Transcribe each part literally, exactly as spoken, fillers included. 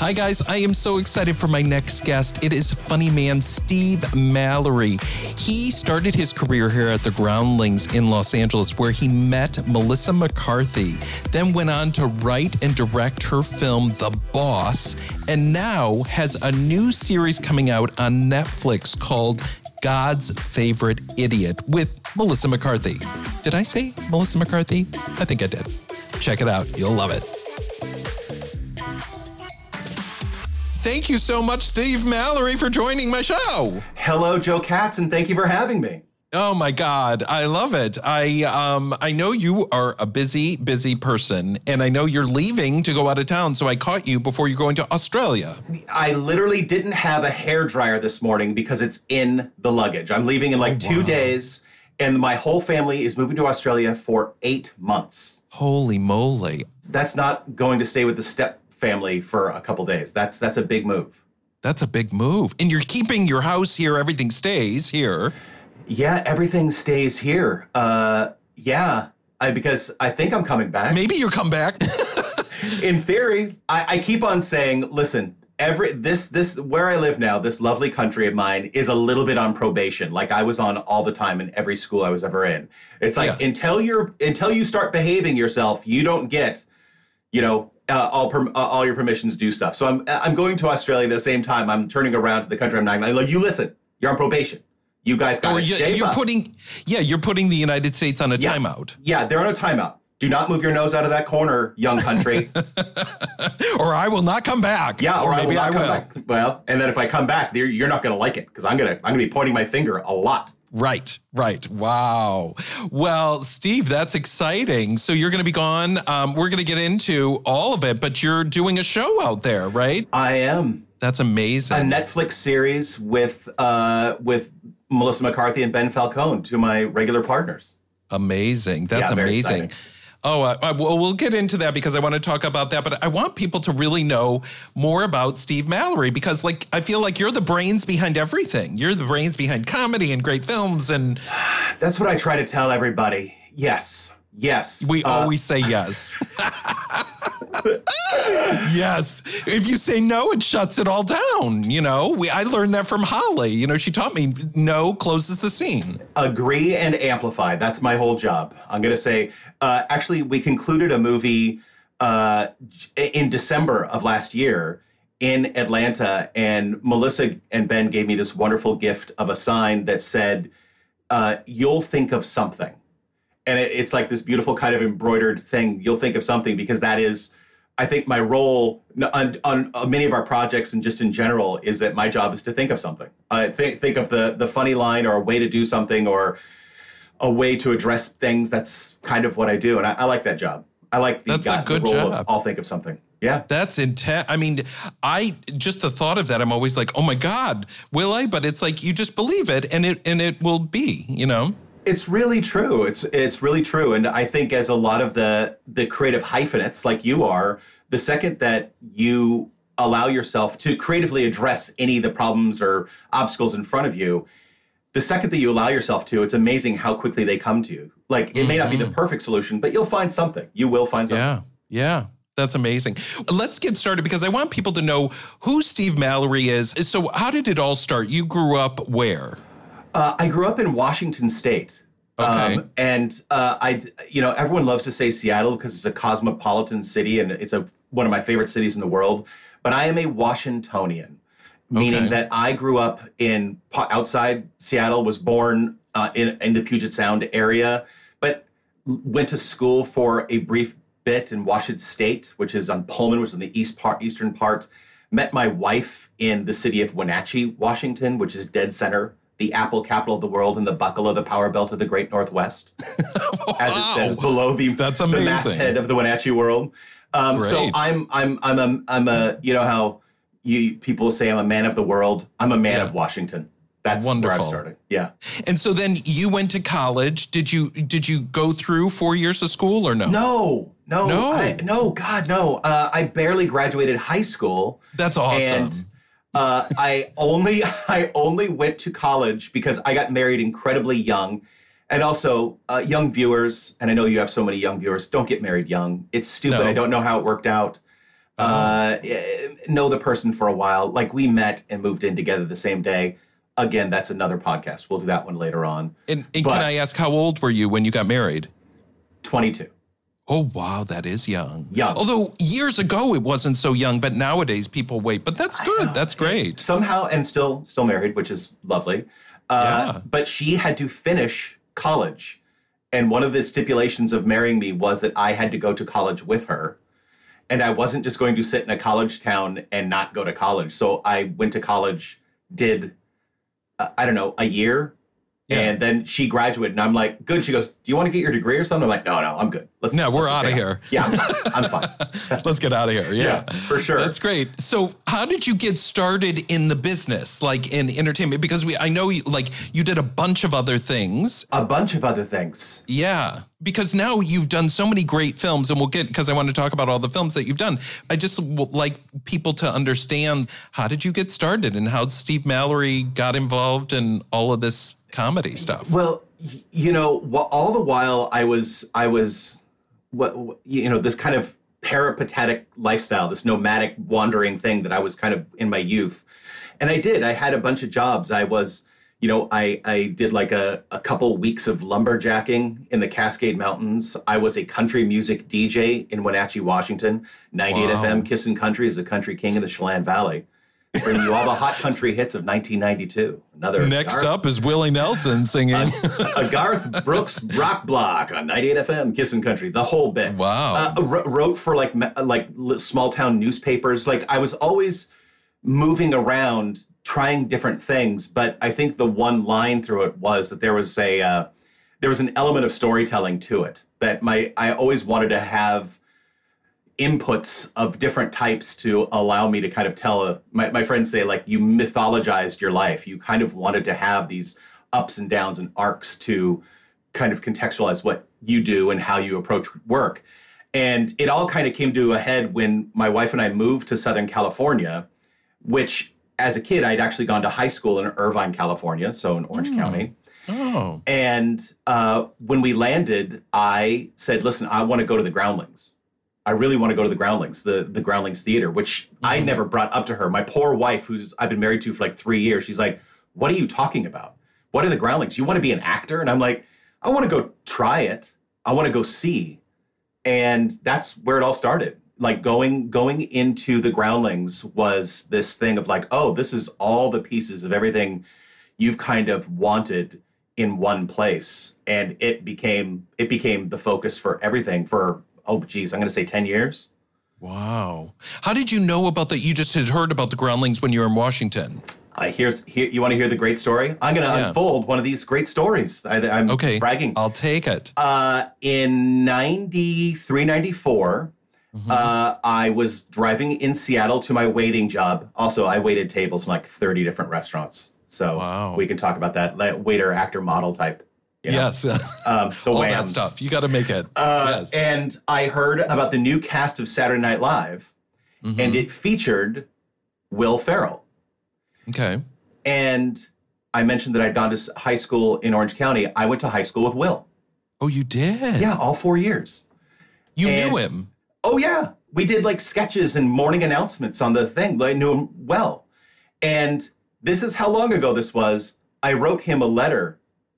Hi, guys. I am so excited for my next guest. It is funny man Steve Mallory. He started his career here at the Groundlings in Los Angeles, where he met Melissa McCarthy, then went on to write and direct her film, The Boss, and now has a new series coming out on Netflix called God's Favorite Idiot with Melissa McCarthy. Did I say Melissa McCarthy? I think I did. Check it out. You'll love it. Thank you so much, Steve Mallory, for joining my show. Hello, Joe Katz, and thank you for having me. Oh my God, I love it. I um I know you are a busy, busy person, and I know you're leaving to go out of town, so I caught you before you're going to Australia. I literally didn't have a hairdryer this morning because it's in the luggage. I'm leaving in like oh, two wow. days, and my whole family is moving to Australia for eight months. Holy moly. That's not going to stay with the step family for a couple days. That's that's a big move. That's a big move. And you're keeping your house here. Everything stays here. Yeah, everything stays here. Uh, yeah, I, because I think I'm coming back. Maybe you'll come back. In theory, I, I keep on saying, listen, every this this where I live now, this lovely country of mine is a little bit on probation. Like I was on all the time in every school I was ever in. It's like yeah. until you're until you start behaving yourself, you don't get, you know, Uh, all per, uh, all your permissions do stuff. So I'm I'm going to Australia at the same time. I'm turning around to the country I'm not. I'm like, you listen, you're on probation. You guys got to you, shave You're up. putting, yeah, you're putting the United States on a yeah. timeout. Yeah, they're on a timeout. Do not move your nose out of that corner, young country. Or I will not come back. Yeah, or, or maybe I will. I will. Come back. Well, and then if I come back, you're, you're not going to like it because I'm gonna I'm gonna be pointing my finger a lot. Right, right. Wow. Well, Steve, that's exciting. So you're going to be gone. Um, we're going to get into all of it, but you're doing a show out there, right? I am. That's amazing. A Netflix series with uh, with Melissa McCarthy and Ben Falcone, two of my regular partners. Amazing. That's yeah, amazing. Oh, uh, well, we'll get into that because I want to talk about that. But I want people to really know more about Steve Mallory because, like, I feel like you're the brains behind everything. You're the brains behind comedy and great films. And that's what I try to tell everybody. Yes. Yes. We uh, always say yes. Yes. If you say no, it shuts it all down. You know, we I learned that from Holly. You know, she taught me no closes the scene. Agree and amplify. That's my whole job. I'm going to say, uh, actually, we concluded a movie uh, in December of last year in Atlanta, and Melissa and Ben gave me this wonderful gift of a sign that said, uh, you'll think of something. And it, it's like this beautiful kind of embroidered thing. You'll think of something because that is, I think my role on, on, on many of our projects and just in general is that my job is to think of something. Uh, think think of the the funny line or a way to do something or a way to address things. That's kind of what I do. And I, I like that job. I like the, That's got, a good the role job. of I'll think of something. Yeah. That's intense. I mean, I just the thought of that, I'm always like, oh my God, will I? But it's like you just believe it and it and it will be, you know? It's really true. It's it's really true. And I think as a lot of the the creative hyphenates like you are, the second that you allow yourself to creatively address any of the problems or obstacles in front of you, the second that you allow yourself to, it's amazing how quickly they come to you. Like it mm-hmm. may not be the perfect solution, but you'll find something. You will find something. Yeah. Yeah. That's amazing. Let's get started because I want people to know who Steve Mallory is. So how did it all start? You grew up where? Uh, I grew up in Washington State. Okay. Um, and uh, I, you know, everyone loves to say Seattle because it's a cosmopolitan city and it's a one of my favorite cities in the world. But I am a Washingtonian, meaning okay. that I grew up in outside Seattle, was born uh, in in the Puget Sound area, but went to school for a brief bit in Washington State, which is on Pullman, which is in the east part, eastern part. Met my wife in the city of Wenatchee, Washington, which is dead center. The apple capital of the world and the buckle of the power belt of the great Northwest, wow. as it says below the, That's the masthead of the Wenatchee world. Um, so I'm I'm I'm a I'm a you know how you people say I'm a man of the world. I'm a man yeah. of Washington. That's wonderful. where I started. Yeah. And so then you went to college. Did you did you go through four years of school or no? No, no, no, I, no. God, no. Uh, I barely graduated high school. That's awesome. And uh, I only I only went to college because I got married incredibly young. And also, uh, young viewers, and I know you have so many young viewers, don't get married young. It's stupid. No. I don't know how it worked out. Oh. Uh, know the person for a while. Like we met and moved in together the same day. Again, that's another podcast. We'll do that one later on. And, and can I ask, how old were you when you got married? twenty-two. Oh, wow. That is young. Young. Although years ago it wasn't so young, but nowadays people wait. But that's good. That's great. Somehow, and still still married, which is lovely. Uh, yeah. But she had to finish college. And one of the stipulations of marrying me was that I had to go to college with her. And I wasn't just going to sit in a college town and not go to college. So I went to college, did, uh, I don't know, a year. Yeah. And then she graduated and I'm like, good. She goes, do you want to get your degree or something? I'm like, no, no, I'm good. Let's, no, we're let's out of here. Yeah, I'm, I'm fine. Let's get out of here. Yeah. yeah, for sure. That's great. So how did you get started in the business, like in entertainment? Because we, I know you, like you did a bunch of other things. A bunch of other things. Yeah. Because now you've done so many great films, and we'll get, because I want to talk about all the films that you've done. I just would like people to understand, how did you get started and how Steve Mallory got involved in all of this comedy stuff? Well, you know, all the while I was, I was, what you know, this kind of peripatetic lifestyle, this nomadic wandering thing that I was kind of in my youth. And I did, I had a bunch of jobs. I was, you know, I, I did like a, a couple weeks of lumberjacking in the Cascade Mountains. I was a country music D J in Wenatchee, Washington. ninety-eight Wow. F M, Kissin' Country is the country king of the Chelan Valley. Bringing you all the hot country hits of nineteen ninety-two. Another Next Garth, up is Willie Nelson singing. a, a Garth Brooks rock block on ninety-eight F M, Kissin' Country, the whole bit. Wow. Uh, wrote for like like small town newspapers. Like I was always moving around, trying different things. But I think the one line through it was that there was a uh, there was an element of storytelling to it that my I always wanted to have inputs of different types to allow me to kind of tell a, my, my friends say, like, you mythologized your life. You kind of wanted to have these ups and downs and arcs to kind of contextualize what you do and how you approach work. And it all kind of came to a head when my wife and I moved to Southern California, which as a kid, I'd actually gone to high school in Irvine, California, so in Orange Mm. County. Oh. And uh, when we landed, I said, listen, I want to go to the Groundlings. I really want to go to the Groundlings, the, the Groundlings Theater, which mm-hmm. I never brought up to her. My poor wife, who's I've been married to for like three years, she's like, what are you talking about? What are the Groundlings? You want to be an actor? And I'm like, I want to go try it. I want to go see. And that's where it all started. Like going going into the Groundlings was this thing of like, oh, this is all the pieces of everything you've kind of wanted in one place. And it became it became the focus for everything for, oh, geez, I'm going to say ten years. Wow. How did you know about that? You just had heard about the Groundlings when you were in Washington. Uh, here's here. You want to hear the great story? I'm going to yeah. unfold one of these great stories. I, I'm okay. bragging. I'll take it. Uh, in ninety-three, ninety-four, mm-hmm. uh, I was driving in Seattle to my waiting job. Also, I waited tables in like thirty different restaurants. So wow. we can talk about that. Like waiter, actor, model type. You know? Yes. um, the all whams. that stuff. You got to make it. Uh, yes. And I heard about the new cast of Saturday Night Live, mm-hmm. and it featured Will Ferrell. Okay. And I mentioned that I'd gone to high school in Orange County. I went to high school with Will. Oh, you did? Yeah, all four years. You and, knew him? Oh, yeah. We did like sketches and morning announcements on the thing. I knew him well. And this is how long ago this was. I wrote him a letter.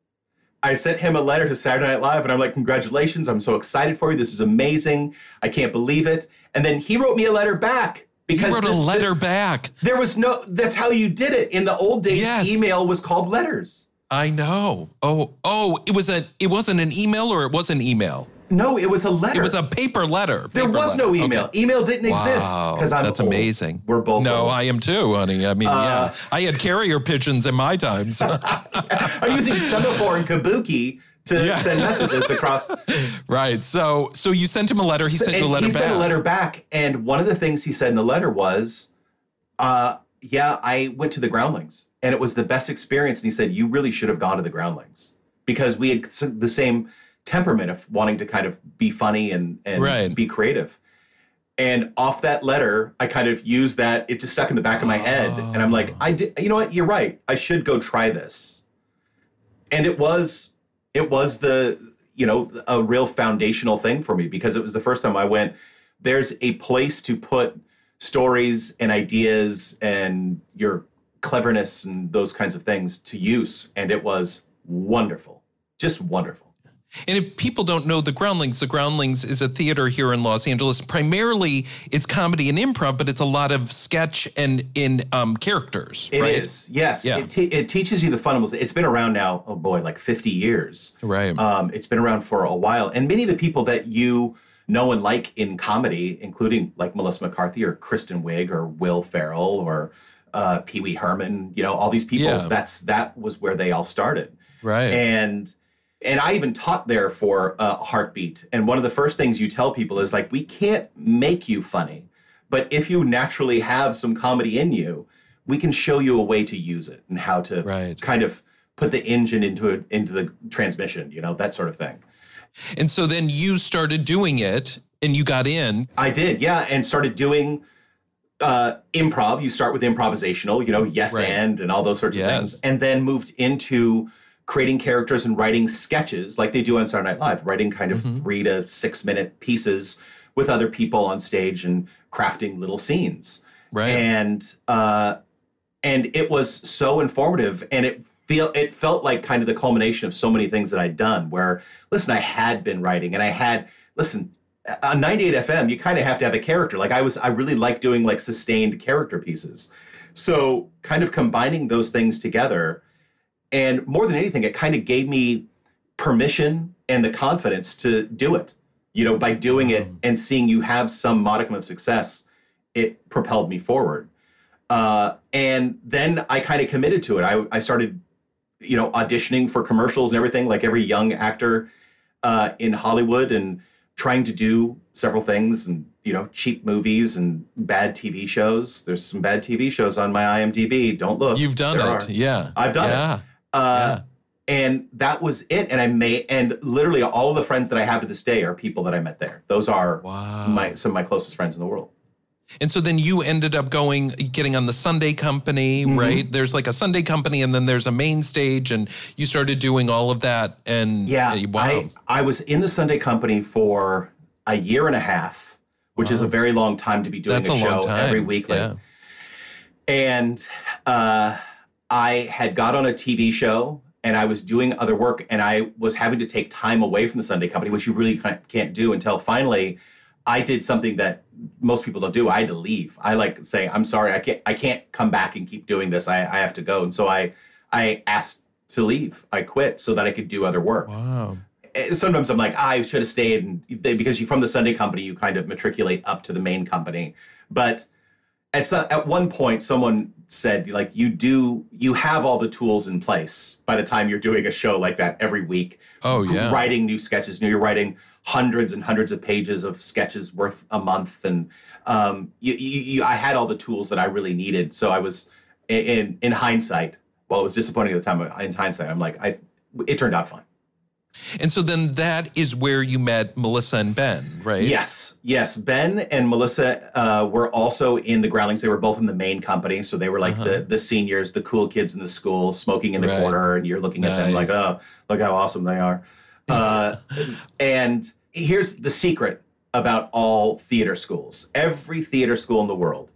I sent him a letter to Saturday Night Live, and I'm like, congratulations. I'm so excited for you. This is amazing. I can't believe it. And then he wrote me a letter back. Because you wrote this, a letter the, back. There was no, that's how you did it. In the old days, yes. email was called letters. I know. Oh, oh, it was a, it wasn't an email or it was an email? No, it was a letter. It was a paper letter. Paper there was letter. no email. Okay. Email didn't wow. exist. Because I'm That's old. amazing. We're both No, old. I am too, honey. I mean, uh, yeah. I had carrier pigeons in my times. I'm using Semaphore and Kabuki to yeah. send messages across. Right. So so you sent him a letter. He so, sent you a letter he back. He sent a letter back. And one of the things he said in the letter was, uh, yeah, I went to the Groundlings. And it was the best experience. And he said, you really should have gone to the Groundlings. Because we had the same temperament of wanting to kind of be funny and, and right. be creative. And off that letter, I kind of used that. It just stuck in the back of my head. Oh. And I'm like, I did, you know what? You're right. I should go try this. And it was, it was the, you know, a real foundational thing for me because it was the first time I went, there's a place to put stories and ideas and your cleverness and those kinds of things to use. And it was wonderful, just wonderful. And if people don't know the Groundlings, the Groundlings is a theater here in Los Angeles. Primarily, it's comedy and improv, but it's a lot of sketch and in um, characters. It right? is, yes. Yeah. It, te- it teaches you the fundamentals. It's been around now, oh boy, like fifty years. Right. Um, it's been around for a while. And many of the people that you know and like in comedy, including like Melissa McCarthy or Kristen Wiig or Will Ferrell or uh, Pee Wee Herman, you know, all these people, Yeah. that's that was where they all started. Right. And and I even taught there for a Heartbeat. And one of the first things you tell people is like, we can't make you funny, but if you naturally have some comedy in you, we can show you a way to use it and how to Right. kind of put the engine into it, into the transmission, you know, that sort of thing. And so then you started doing it and you got in. I did, yeah, and started doing uh, improv. You start with improvisational, you know, yes Right. and and all those sorts Yes. of things, and then moved into creating characters and writing sketches like they do on Saturday Night Live, writing kind of Mhm. three to six minute pieces with other people on stage and crafting little scenes. Right. And uh, and it was so informative, and it feel it felt like kind of the culmination of so many things that I'd done. Where listen, I had been writing, and I had listen on ninety-eight F M. You kind of have to have a character. Like I was, I really like doing like sustained character pieces. So kind of combining those things together. And more than anything, it kind of gave me permission and the confidence to do it. You know, by doing it and seeing you have some modicum of success, it propelled me forward. Uh, and then I kind of committed to it. I, I started, you know, auditioning for commercials and everything, like every young actor uh, in Hollywood, and trying to do several things and, you know, cheap movies and bad T V shows. There's some bad T V shows on my I M D B. Don't look. You've done There it. are. Yeah. I've done yeah. it. Uh, And that was it. And I made, and literally all of the friends that I have to this day are people that I met there. Those are Wow. my some of my closest friends in the world. And so then you ended up going, getting on the Sunday Company, Mhm. right? There's like a Sunday Company and then there's a main stage, and you started doing all of that. And Yeah, uh, wow. I, I was in the Sunday Company for a year and a half, which is Wow. a very long time to be doing That's a a show long time. every week. Like, Yeah. And uh, I had got on a T V show and I was doing other work, and I was having to take time away from the Sunday Company, which you really can't can't do until finally I did something that most people don't do. I had to leave. I like say, I'm sorry, I can't I can't come back and keep doing this. I, I have to go. And so I I asked to leave. I quit so that I could do other work. Wow. Sometimes I'm like, I should have stayed, and they, because you from the Sunday Company, you kind of matriculate up to the main company. But at so, at one point, someone said, like, you do, you have all the tools in place by the time you're doing a show like that every week. Oh, yeah. Writing new sketches. You know, you're writing hundreds and hundreds of pages of sketches worth a month, and um, you, you, you, I had all the tools that I really needed. So I was, in in hindsight, while it was disappointing at the time, in hindsight, I'm like, I, it turned out fine. And so then that is where you met Melissa and Ben, right? Yes, yes. Ben and Melissa uh, were also in the Groundlings. They were both in the main company, so they were like Uh-huh. the the seniors, the cool kids in the school, smoking in the Right. corner, and you're looking at them like, Nice. oh, look how awesome they are. Uh, and here's the secret about all theater schools. Every theater school in the world,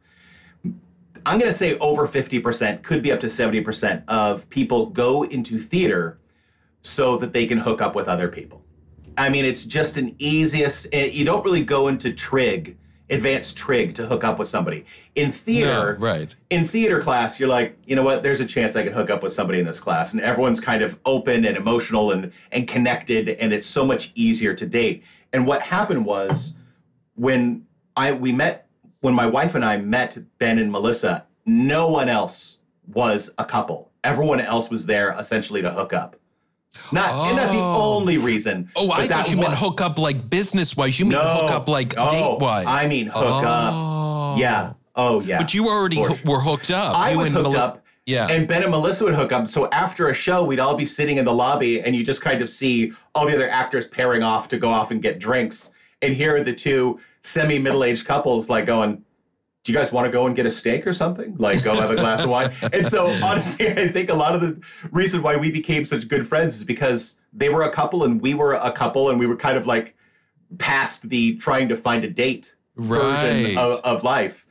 I'm going to say over fifty percent, could be up to seventy percent of people go into theater so that they can hook up with other people. I mean, it's just an easiest, you don't really go into trig, advanced trig to hook up with somebody. In theater, No, right. in theater class, you're like, you know what, there's a chance I can hook up with somebody in this class. And everyone's kind of open and emotional and, and connected, and it's so much easier to date. And what happened was when I we met, when my wife and I met Ben and Melissa, no one else was a couple. Everyone else was there essentially to hook up. Not, Oh. not the only reason. Oh, I but thought that you meant was- hook up like business-wise. You mean No. hook up like Oh, date-wise. I mean hook oh. up. Yeah. Oh, yeah. But you already For ho- sure. were hooked up. I You was and hooked Mel- up. Yeah. And Ben and Melissa would hook up. So after a show, we'd all be sitting in the lobby, and you just kind of see all the other actors pairing off to go off and get drinks. And here are the two semi-middle-aged couples like going, do you guys want to go and get a steak or something? Like, go have a glass of wine. And so, honestly, I think a lot of the reason why we became such good friends is because they were a couple and we were a couple, and we were kind of like past the trying to find a date version Right. of, of life.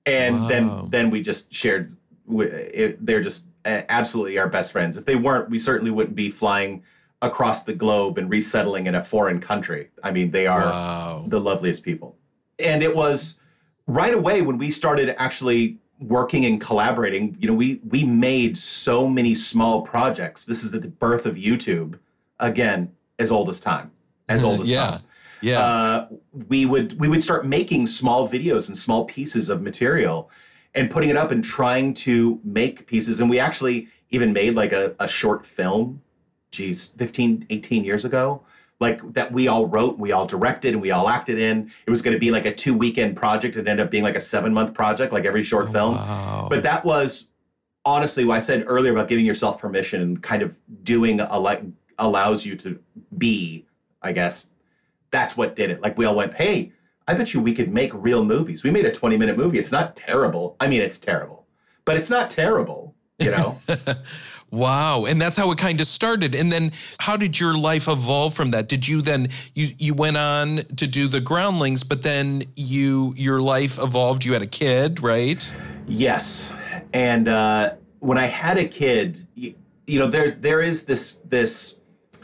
And Wow. then then we just shared. It, they're just absolutely our best friends. If they weren't, we certainly wouldn't be flying across the globe and resettling in a foreign country. I mean, they are Wow. the loveliest people. And it was right away when we started actually working and collaborating, you know, we we made so many small projects. This is the birth of YouTube, again, as old as time, as old as yeah. time. Yeah. Uh, we would we would start making small videos and small pieces of material and putting it up and trying to make pieces. And we actually even made like a, a short film, geez, fifteen, eighteen years ago, like that we all wrote, we all directed, and we all acted in. It was going to be like a two weekend project. It ended up being like a seven month project, like every short Oh, film. wow. But that was honestly what I said earlier about giving yourself permission and kind of doing a, like allows you to be, I guess. That's what did it. Like we all went, hey, I bet you we could make real movies. We made a twenty minute movie. It's not terrible. I mean, it's terrible, but it's not terrible, you know? Wow. And that's how it kind of started. And then how did your life evolve from that? Did you then, you you went on to do the Groundlings, but then you your life evolved. You had a kid, right? Yes. And uh, when I had a kid, you, you know, there there is this this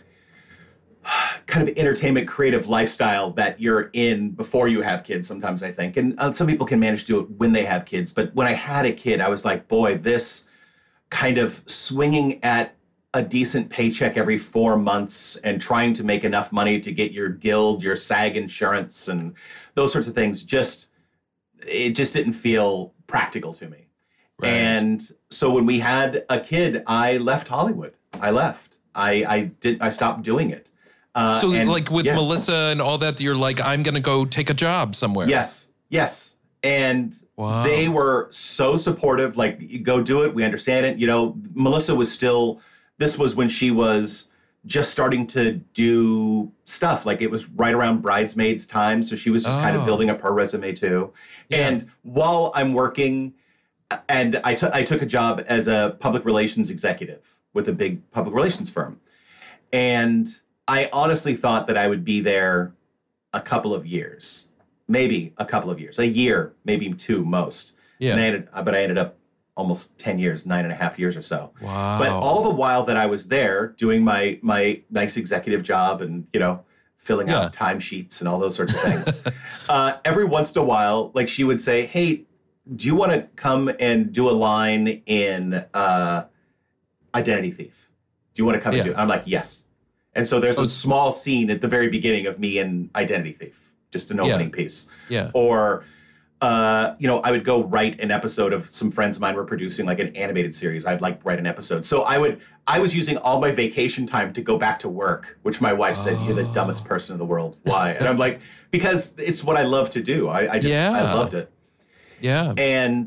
kind of entertainment creative lifestyle that you're in before you have kids sometimes, I think. And uh, some people can manage to do it when they have kids. But when I had a kid, I was like, boy, this kind of swinging at a decent paycheck every four months and trying to make enough money to get your guild, your SAG insurance and those sorts of things, just, it just didn't feel practical to me. Right. And so when we had a kid, I left Hollywood. I left. I, I did. I stopped doing it. Uh, So and, like with yeah. Melissa and all that, you're like, I'm going to go take a job somewhere. Yes, yes. And Wow. they were so supportive, like, you go do it. We understand it. You know, Melissa was still, this was when she was just starting to do stuff. Like it was right around Bridesmaids time. So she was just kind of Oh. building up her resume too. Yeah. And while I'm working, and I took I took a job as a public relations executive with a big public relations firm. And I honestly thought that I would be there a couple of years, maybe a couple of years, a year, maybe two most. Yeah. And I ended, but I ended up almost ten years, nine and a half years or so. Wow. But all the while that I was there doing my my nice executive job and, you know, filling Yeah. out timesheets and all those sorts of things, uh, every once in a while, like she would say, hey, do you want to come and do a line in uh, Identity Thief? Do you want to come Yeah. and do it? I'm like, yes. And so there's Oh, a it's- small scene at the very beginning of me in Identity Thief, just an opening piece. Yeah. Or, uh, you know, I would go write an episode of some friends of mine were producing like an animated series. I'd like write an episode. So I would, I was using all my vacation time to go back to work, which my wife said, you're the Oh. dumbest person in the world. Why? And I'm like, because it's what I love to do. I, I just, Yeah. I loved it. Yeah. And,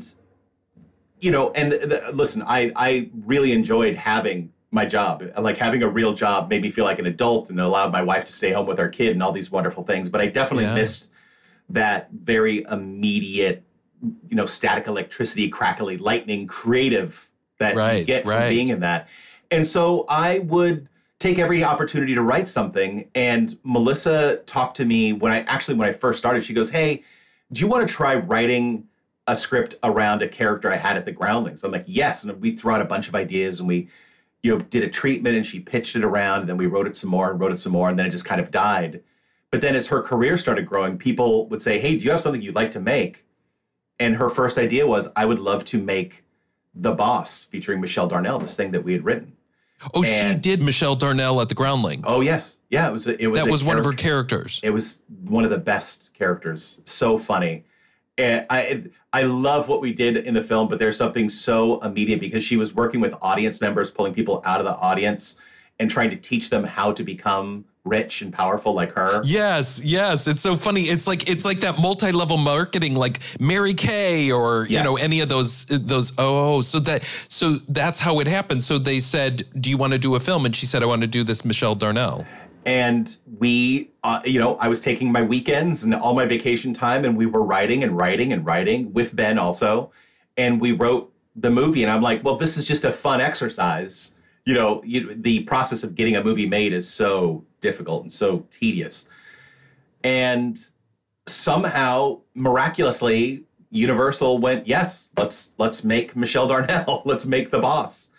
you know, and the, listen, I, I really enjoyed having my job. Like having a real job made me feel like an adult and allowed my wife to stay home with our kid and all these wonderful things. But I definitely Yeah. missed that very immediate, you know, static electricity, crackly lightning, creative that you Right, get right. from being in that. And so I would take every opportunity to write something. And Melissa talked to me when I actually, when I first started, she goes, hey, do you want to try writing a script around a character I had at the Groundlings? I'm like, yes. And we threw out a bunch of ideas and we, you know, did a treatment and she pitched it around and then we wrote it some more and wrote it some more and then it just kind of died. But then as her career started growing, people would say, hey, do you have something you'd like to make? And her first idea was, I would love to make The Boss featuring Michelle Darnell, this thing that we had written. Oh, she and- did Michelle Darnell at the Groundlings. Oh, yes. Yeah, it was a, it was that a was one of her character- characters. It was one of the best characters. So funny. And I I love what we did in the film, but there's something so immediate because she was working with audience members, pulling people out of the audience and trying to teach them how to become rich and powerful like her. Yes, yes. It's so funny. It's like it's like that multi-level marketing, like Mary Kay or you Yes. know any of those those. Oh, so that so that's how it happened. So they said, "Do you want to do a film?" And she said, "I want to do this Michelle Darnell." And we, uh, you know, I was taking my weekends and all my vacation time and we were writing and writing and writing with Ben also. And we wrote the movie and I'm like, well, this is just a fun exercise. You know, you, the process of getting a movie made is so difficult and so tedious. And somehow, miraculously, Universal went, yes, let's let's make Michelle Darnell. Let's make The Boss.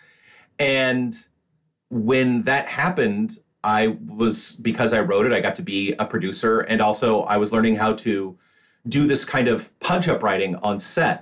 And when that happened, I was, because I wrote it, I got to be a producer. And also I was learning how to do this kind of punch-up writing on set.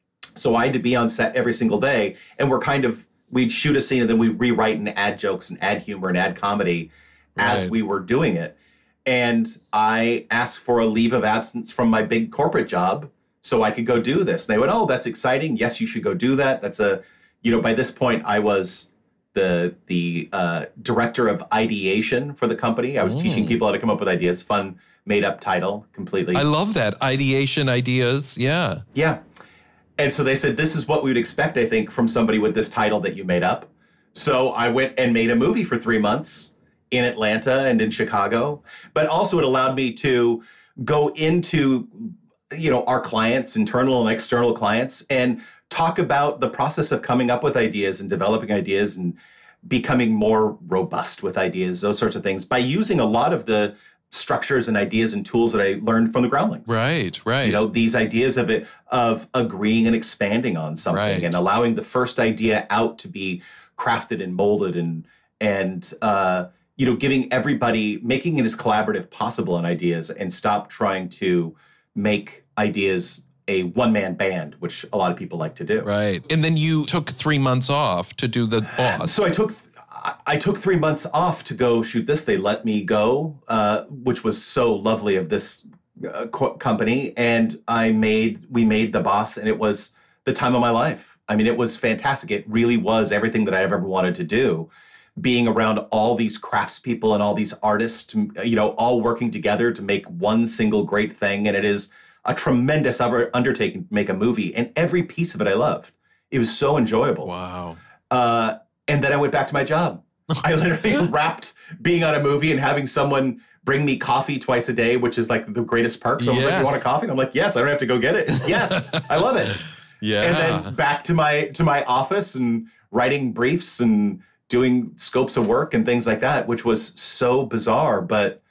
So I had to be on set every single day. And we're kind of, we'd shoot a scene and then we'd rewrite and add jokes and add humor and add comedy as Right. we were doing it. And I asked for a leave of absence from my big corporate job so I could go do this. And they went, oh, that's exciting. Yes, you should go do that. That's a, you know, by this point I was the the uh, director of ideation for the company. I was Mm. teaching people how to come up with ideas. Fun, made up title completely. I love that. Ideation ideas. Yeah. Yeah. And so they said, this is what we would expect, I think, from somebody with this title that you made up. So I went and made a movie for three months in Atlanta and in Chicago. But also it allowed me to go into, you know, our clients, internal and external clients, and talk about the process of coming up with ideas and developing ideas and becoming more robust with ideas, those sorts of things, by using a lot of the structures and ideas and tools that I learned from the Groundlings. Right, right. You know, these ideas of it, of agreeing and expanding on something Right. and allowing the first idea out to be crafted and molded and, and, uh, you know, giving everybody, making it as collaborative possible in ideas and stop trying to make ideas a one-man band, which a lot of people like to do. Right. And then you took three months off to do The Boss. So I took I took three months off to go shoot this. They let me go, uh, which was so lovely of this uh, co- company. And I made we made The Boss, and it was the time of my life. I mean, it was fantastic. It really was everything that I ever wanted to do. Being around all these craftspeople and all these artists, you know, all working together to make one single great thing. And it is a tremendous undertaking to make a movie. And every piece of it I loved. It was so enjoyable. Wow. Uh, and then I went back to my job. I literally wrapped being on a movie and having someone bring me coffee twice a day, which is like the greatest perk. So I was like, Yes. you want a coffee? And I'm like, yes, I don't have to go get it. Yes, I love it. Yeah. And then back to my to my office and writing briefs and doing scopes of work and things like that, which was so bizarre, but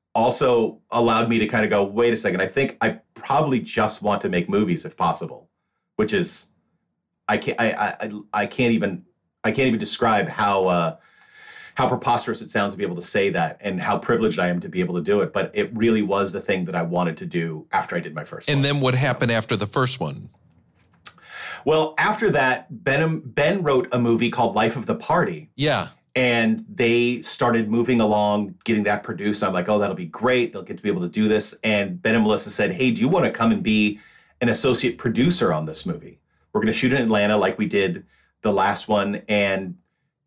also allowed me to kind of go, wait a second, I think I probably just want to make movies if possible, which is, I can't, I, I, I can't even, I can't even describe how, uh, how preposterous it sounds to be able to say that and how privileged I am to be able to do it. But it really was the thing that I wanted to do after I did my first And one. then what happened after the first one? Well, after that, Ben, Ben wrote a movie called Life of the Party. Yeah. And they started moving along, getting that produced. I'm like, oh, that'll be great. They'll get to be able to do this. And Ben and Melissa said, hey, do you want to come and be an associate producer on this movie? We're going to shoot in Atlanta like we did the last one. And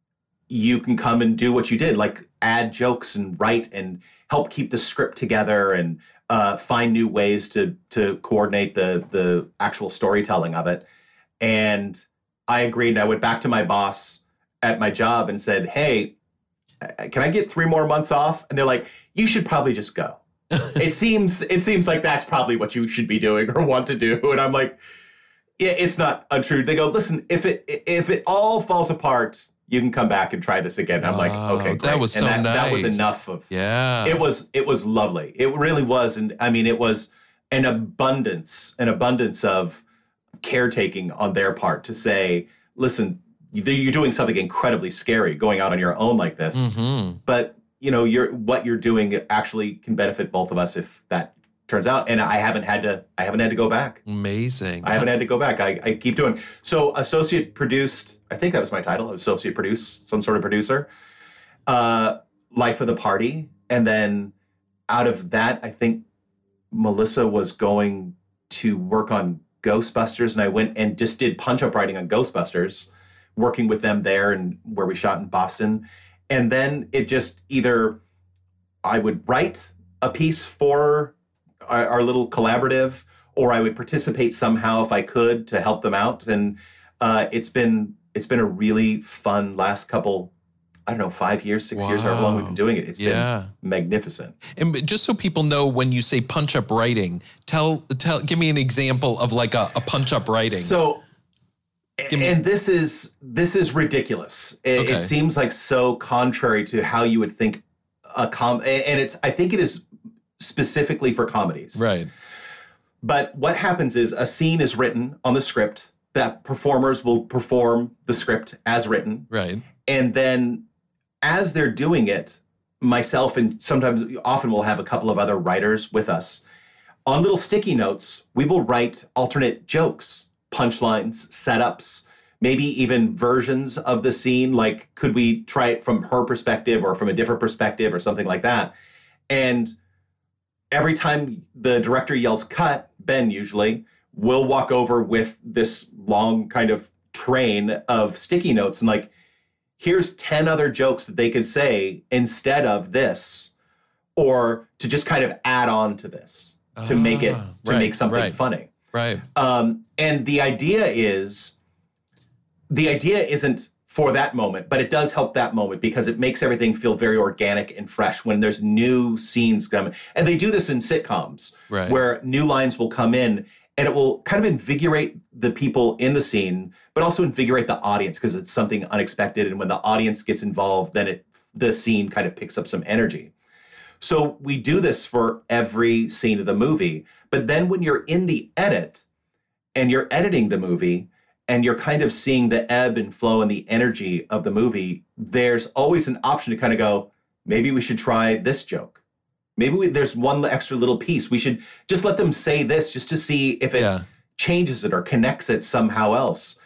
you can come and do what you did, like add jokes and write and help keep the script together and uh, find new ways to to coordinate the the actual storytelling of it. And I agreed. And I went back to my boss at my job and said, hey, can I get three more months off? And they're like, you should probably just go. it seems it seems like that's probably what you should be doing or want to do. And I'm like, yeah, it's not untrue. They go, listen, if it if it all falls apart, you can come back and try this again. And I'm like, Wow, okay, that great. was and so that, that was nice. enough of Yeah. it was it was lovely. It really was. And I mean, it was an abundance, an abundance of caretaking on their part to say, listen, you're doing something incredibly scary going out on your own like this. Mhm. But you know, you're what you're doing actually can benefit both of us if that turns out. And I haven't had to I haven't had to go back. Amazing. I haven't had to go back. I, I keep doing. So associate produced, I think that was my title, associate produce, some sort of producer, uh, Life of the Party. And then out of that, I think Melissa was going to work on Ghostbusters. And I went and just did punch-up writing on Ghostbusters, working with them there and where we shot in Boston. And then it just either I would write a piece for our, our little collaborative, or I would participate somehow if I could to help them out. And uh, it's been it's been a really fun last couple, I don't know, five years, six years, however long we've been doing it. It's Yeah. been magnificent. And just so people know, when you say punch up writing, tell tell give me an example of like a, a punch up writing. So, Give me- and this is this is ridiculous. It, Okay. it seems like so contrary to how you would think a com. And it's I think it is specifically for comedies. Right. But what happens is a scene is written on the script that performers will perform the script as written. Right. And then as they're doing it, myself and sometimes often we'll have a couple of other writers with us. On little sticky notes, we will write alternate jokes, punchlines, setups, maybe even versions of the scene. Like, could we try it from her perspective or from a different perspective or something like that? And every time the director yells cut, Ben usually will walk over with this long kind of train of sticky notes and like, here's ten other jokes that they could say instead of this, or to just kind of add on to this to ah, make it, to right, make something right, funny. Right. Um, and the idea is, the idea isn't for that moment, but it does help that moment because it makes everything feel very organic and fresh when there's new scenes coming. And they do this in sitcoms right. where new lines will come in and it will kind of invigorate the people in the scene, but also invigorate the audience because it's something unexpected. And when the audience gets involved, then it the scene kind of picks up some energy. So we do this for every scene of the movie. But then when you're in the edit and you're editing the movie and you're kind of seeing the ebb and flow and the energy of the movie, there's always an option to kind of go, maybe we should try this joke. Maybe we, there's one extra little piece. We should just let them say this just to see if it yeah. changes it or connects it somehow else.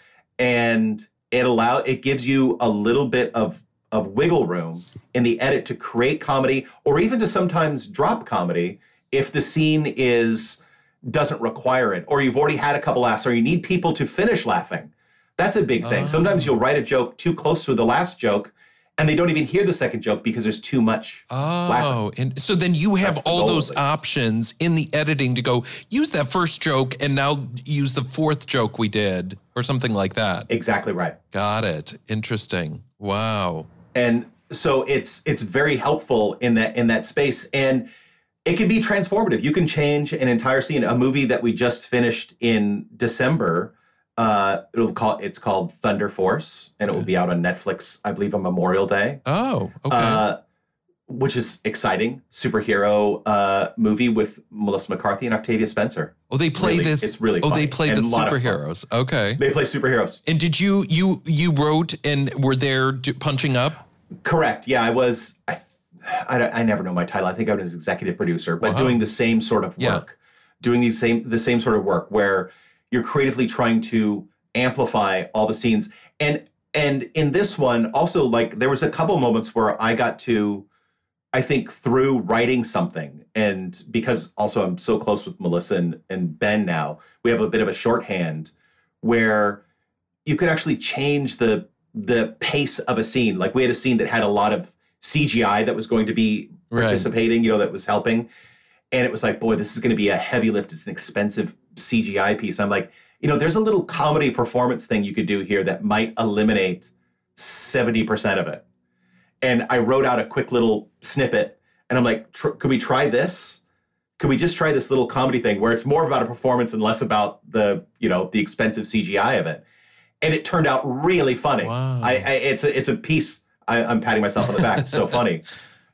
And it allow it gives you a little bit of, of wiggle room in the edit to create comedy or even to sometimes drop comedy if the scene is doesn't require it, or you've already had a couple laughs, or you need people to finish laughing. That's a big thing. Oh. Sometimes you'll write a joke too close to the last joke, and they don't even hear the second joke because there's too much oh, laughing. And so then you have That's all those options in the editing to go, use that first joke and now use the fourth joke we did, or something like that. Exactly right. Got it. Interesting. Wow. And so it's it's very helpful in that in that space. And it can be transformative. You can change an entire scene. A movie that we just finished in December, uh, it'll call it's called Thunder Force, and it will be out on Netflix, I believe, on Memorial Day. Oh, okay. Uh, which is exciting. Superhero uh, movie with Melissa McCarthy and Octavia Spencer. Oh, they play really, this. It's really oh, funny they play the superheroes. Okay. They play superheroes. And did you you you wrote and were there do, punching up? Correct. Yeah, I was. I, I, I never know my title. I think I was executive producer, but wow. doing the same sort of work, yeah. doing the same the same sort of work where you're creatively trying to amplify all the scenes. And and in this one, also, like, there was a couple moments where I got to, I think, through writing something, and because also I'm so close with Melissa and, and Ben now, we have a bit of a shorthand where you could actually change the the pace of a scene. Like, we had a scene that had a lot of C G I that was going to be participating, right. you know, that was helping. And it was like, boy, this is going to be a heavy lift. It's an expensive C G I piece. I'm like, you know, there's a little comedy performance thing you could do here that might eliminate seventy percent of it. And I wrote out a quick little snippet and I'm like, tr- could we try this? Could we just try this little comedy thing where it's more about a performance and less about the, you know, the expensive C G I of it? And it turned out really funny. Wow. I, I it's a, it's a piece. I, I'm patting myself on the back. It's so funny.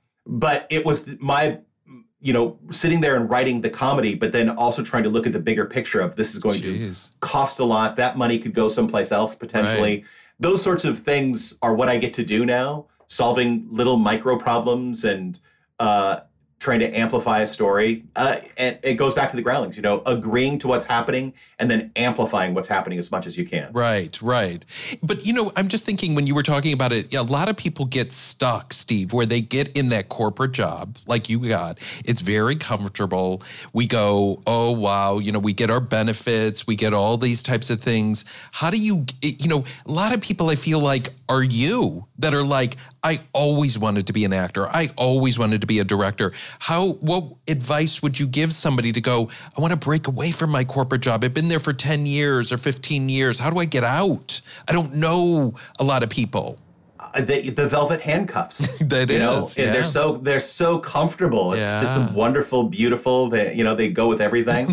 But it was my, you know, sitting there and writing the comedy, but then also trying to look at the bigger picture of this is going Jeez. to cost a lot. That money could go someplace else potentially. Right. Those sorts of things are what I get to do now, solving little micro problems and uh, trying to amplify a story. Uh, and it goes back to the Groundlings, you know, agreeing to what's happening and then amplifying what's happening as much as you can. Right, right. But, you know, I'm just thinking when you were talking about it, a lot of people get stuck, Steve, where they get in that corporate job like you got. It's very comfortable. We go, oh, wow, you know, we get our benefits. We get all these types of things. How do you, you know, a lot of people I feel like are you that are like, I always wanted to be an actor. I always wanted to be a director. How, what advice would you give somebody to go, I want to break away from my corporate job. I've been there for ten years or fifteen years. How do I get out? I don't know a lot of people. Uh, the, the velvet handcuffs. that you is. Know? Yeah. They're so they're so comfortable. It's yeah. just a wonderful, beautiful. They, you know, they go with everything.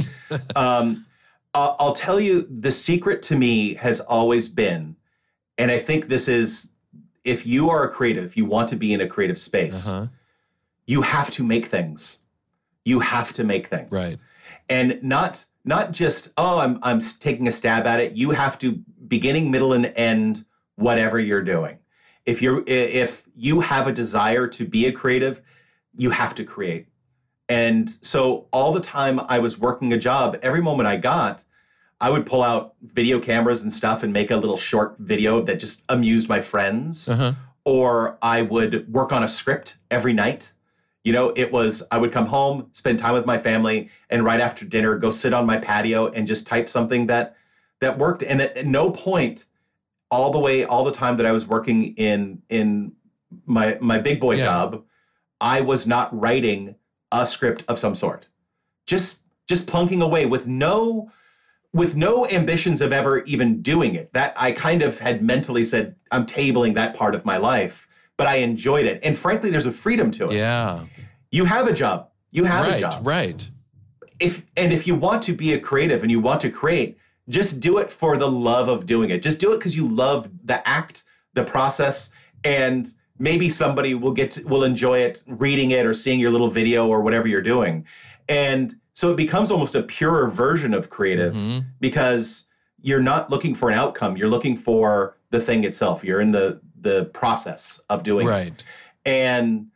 um, I'll, I'll tell you, the secret to me has always been, and I think this is, if you are a creative, if you want to be in a creative space, uh-huh. you have to make things. You have to make things. Right. And not not just, oh, I'm I'm taking a stab at it. You have to beginning, middle, and end whatever you're doing. If you're if you have a desire to be a creative, you have to create. And so all the time I was working a job, every moment I got, I would pull out video cameras and stuff and make a little short video that just amused my friends. Uh-huh. Or I would work on a script every night. You know, it was, I would come home, spend time with my family, and right after dinner, go sit on my patio and just type something that that worked. And at, at no point, all the way, all the time that I was working in in my my big boy yeah. job, I was not writing a script of some sort. Just just plunking away with no with no ambitions of ever even doing it. That I kind of had mentally said, I'm tabling that part of my life, but I enjoyed it. And frankly, there's a freedom to it. Yeah. You have a job. You have right, a job. Right. If and if you want to be a creative and you want to create, just do it for the love of doing it. Just do it because you love the act, the process, and maybe somebody will get to, will enjoy it, reading it or seeing your little video or whatever you're doing. And so it becomes almost a purer version of creative mm-hmm. because you're not looking for an outcome. You're looking for the thing itself. You're in the the process of doing right. it. And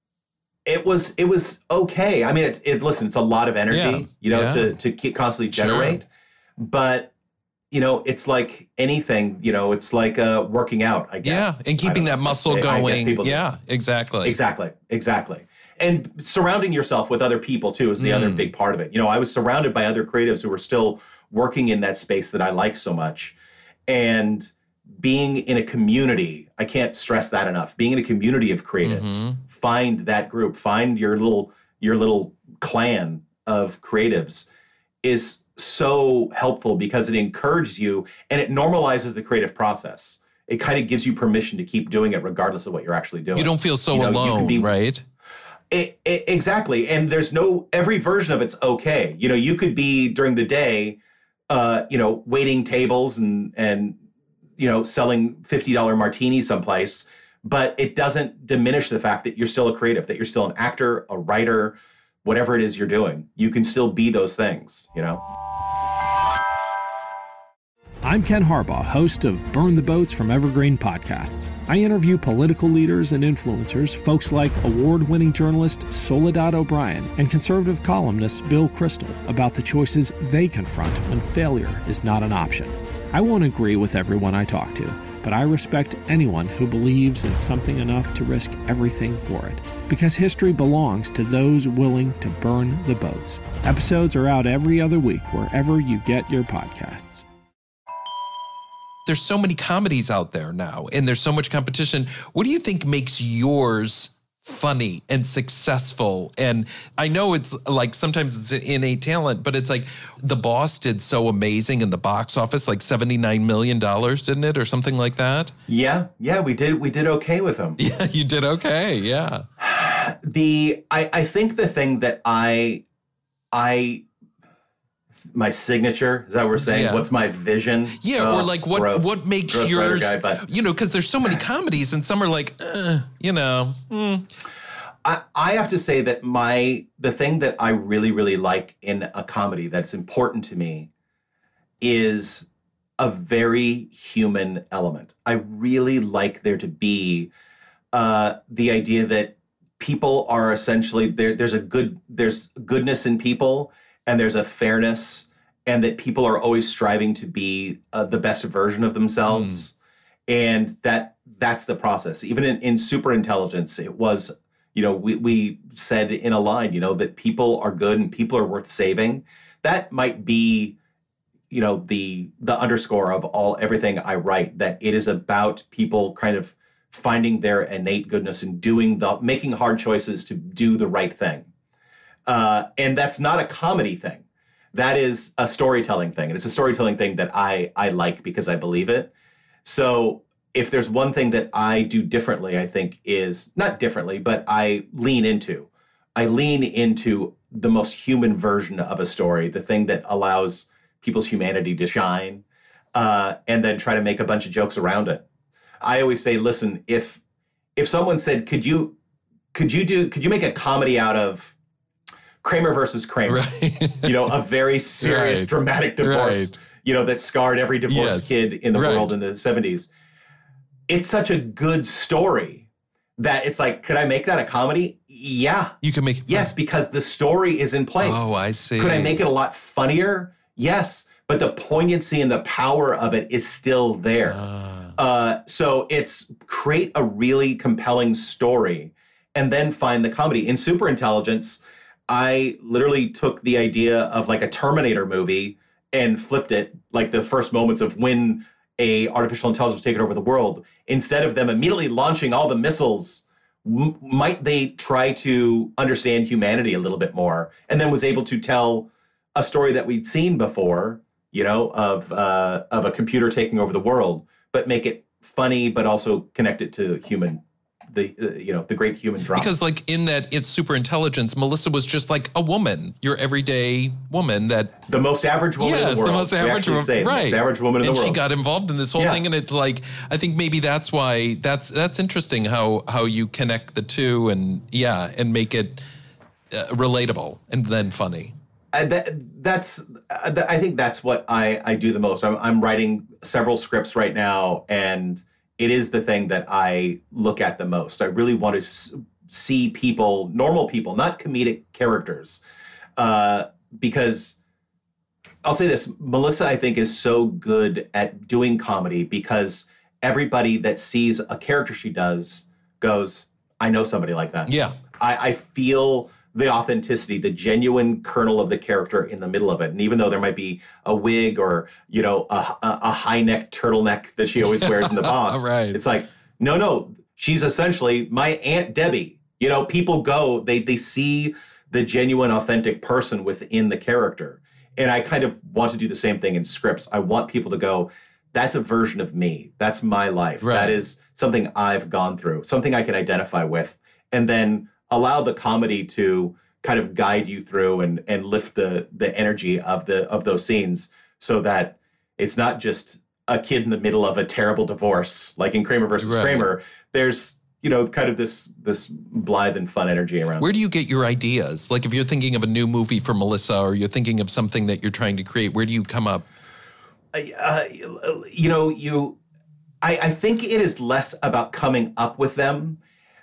it was it was okay. I mean, it, it listen, it's a lot of energy, yeah. you know, yeah. to to keep constantly generate. Sure. But you know, it's like anything. You know, it's like uh, working out. I guess. Yeah, and keeping that muscle going. Yeah, exactly. Exactly. Exactly. And surrounding yourself with other people too is the mm. other big part of it. You know, I was surrounded by other creatives who were still working in that space that I like so much, and being in a community. I can't stress that enough. Being in a community of creatives. Mm-hmm. Find that group, find your little your little clan of creatives is so helpful because it encourages you and it normalizes the creative process. It kind of gives you permission to keep doing it regardless of what you're actually doing. You don't feel so you know, alone, you can be, right? It, it, exactly. And there's no, every version of it's okay. You know, you could be during the day, uh, you know, waiting tables and, and you know, selling fifty dollars martinis someplace. But it doesn't diminish the fact that you're still a creative, that you're still an actor, a writer, whatever it is you're doing. You can still be those things, you know? I'm Ken Harbaugh, host of Burn the Boats from Evergreen Podcasts. I interview political leaders and influencers, folks like award-winning journalist Soledad O'Brien and conservative columnist Bill Kristol about the choices they confront when failure is not an option. I won't agree with everyone I talk to, but I respect anyone who believes in something enough to risk everything for it. Because history belongs to those willing to burn the boats. Episodes are out every other week wherever you get your podcasts. There's so many comedies out there now, and there's so much competition. What do you think makes yours funny and successful? And I know it's like sometimes it's an innate talent, but it's like The Boss did so amazing in the box office, like seventy-nine million dollars, didn't it? Or something like that. Yeah. Yeah. We did. We did okay with them. Yeah. You did okay. Yeah. The, I, I think the thing that I, I, my signature, is that what we're saying? Yeah. What's my vision? Yeah. Oh, or like what, gross, what makes gross yours, guy, but, you know, cause there's so many comedies and some are like, uh, you know, mm. I, I have to say that my, the thing that I really, really like in a comedy that's important to me is a very human element. I really like there to be uh, the idea that people are essentially, there. there's a good, there's goodness in people and there's a fairness, and that people are always striving to be uh, the best version of themselves. Mm. And that that's the process. Even in, in Superintelligence, it was, you know, we, we said in a line, you know, that people are good and people are worth saving. That might be, you know, the the underscore of all everything I write, that it is about people kind of finding their innate goodness and doing the, making hard choices to do the right thing. Uh, and that's not a comedy thing. That is a storytelling thing. And it's a storytelling thing that I I like because I believe it. So if there's one thing that I do differently, I think is, not differently, but I lean into. I lean into the most human version of a story, the thing that allows people's humanity to shine, uh, and then try to make a bunch of jokes around it. I always say, listen, if if someone said, could you could you do could you make a comedy out of Kramer versus Kramer. Right. You know, a very serious, Right. dramatic divorce, Right. you know, that scarred every divorced Yes. kid in the Right. world in the seventies. It's such a good story that it's like, could I make that a comedy? Yeah. You can make it Yes, because the story is in place. Oh, I see. Could I make it a lot funnier? Yes. But the poignancy and the power of it is still there. Ah. Uh, so it's create a really compelling story and then find the comedy. In Superintelligence, I literally took the idea of like a Terminator movie and flipped it, like the first moments of when a artificial intelligence was taking over the world. Instead of them immediately launching all the missiles, m- might they try to understand humanity a little bit more? And then was able to tell a story that we'd seen before, you know, of uh, of a computer taking over the world, but make it funny, but also connect it to human, the uh, you know, the great human drama. Because like in that It's Superintelligence, Melissa was just like a woman, your everyday woman that the most average woman yes, in the world. the most we average actually woman, say, the right? most average woman in and the world. she got involved in this whole Yeah. thing, and it's like I think maybe that's why that's that's interesting how how you connect the two and yeah, and make it uh, relatable and then funny. Uh, that, that's uh, th- I think that's what I, I do the most. I'm, I'm writing several scripts right now, and it is the thing that I look at the most. I really want to s- see people, normal people, not comedic characters, uh, because I'll say this, Melissa, I think, is so good at doing comedy because everybody that sees a character she does goes, I know somebody like that. Yeah. I, I feel the authenticity, the genuine kernel of the character in the middle of it. And even though there might be a wig or, you know, a, a, a high neck turtleneck that she always wears in The Boss, Right. it's like, no, no, she's essentially my Aunt Debbie. You know, people go, they they see the genuine, authentic person within the character. And I kind of want to do the same thing in scripts. I want people to go, that's a version of me. That's my life. Right. That is something I've gone through, something I can identify with. And then allow the comedy to kind of guide you through and, and lift the the energy of the of those scenes so that it's not just a kid in the middle of a terrible divorce, like in Kramer versus Right. Kramer. There's, you know, kind of this this blithe and fun energy around. Where do you get your ideas? Like if you're thinking of a new movie for Melissa or you're thinking of something that you're trying to create, where do you come up? Uh, you know, you, I, I think it is less about coming up with them,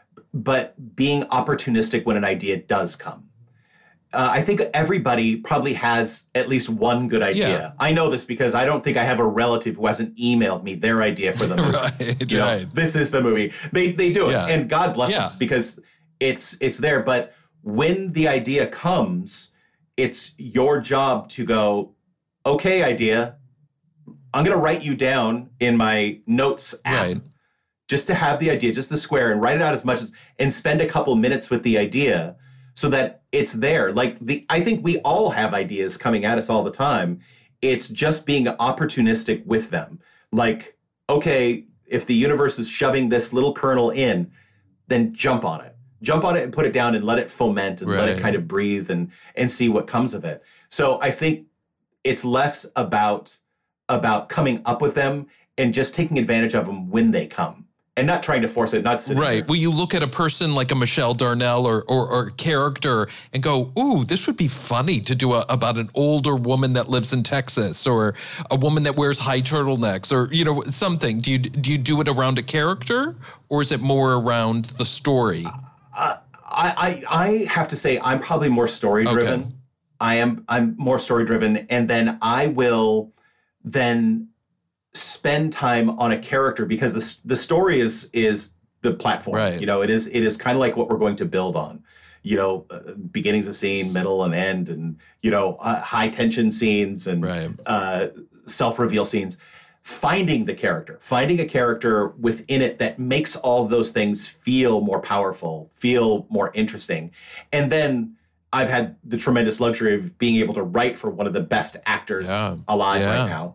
but being opportunistic when an idea does come. Uh, I think everybody probably has at least one good idea. Yeah. I know this because I don't think I have a relative who hasn't emailed me their idea for the movie. Right, You know, right. this is the movie. They they do it, Yeah. and God bless Yeah. them because it's it's there. But when the idea comes, it's your job to go, okay, idea, I'm going to write you down in my notes app. Right. Just to have the idea, just the square, and write it out as much as, and spend a couple minutes with the idea so that it's there. Like the, I think we all have ideas coming at us all the time. It's just being opportunistic with them. Like, okay, if the universe is shoving this little kernel in, then jump on it. Jump on it and put it down and let it foment and let it Right. kind of breathe and and see what comes of it. So I think it's less about about coming up with them and just taking advantage of them when they come. And not trying to force it, not sitting Right. there. Will you look at a person like a Michelle Darnell or, or or character and go, ooh, this would be funny to do a, about an older woman that lives in Texas or a woman that wears high turtlenecks or, you know, something. Do you do you do it around a character or is it more around the story? Uh, I, I I have to say I'm probably more story driven. Okay. I am I'm more story driven, and then I will then spend time on a character because the the story is is the platform. Right. You know, it is it is kind of like what we're going to build on. You know, uh, beginnings of scene, middle and end, and you know, uh, high tension scenes and Right. uh, self reveal scenes. Finding the character, finding a character within it that makes all those things feel more powerful, feel more interesting. And then I've had the tremendous luxury of being able to write for one of the best actors Yeah. alive Yeah. right now.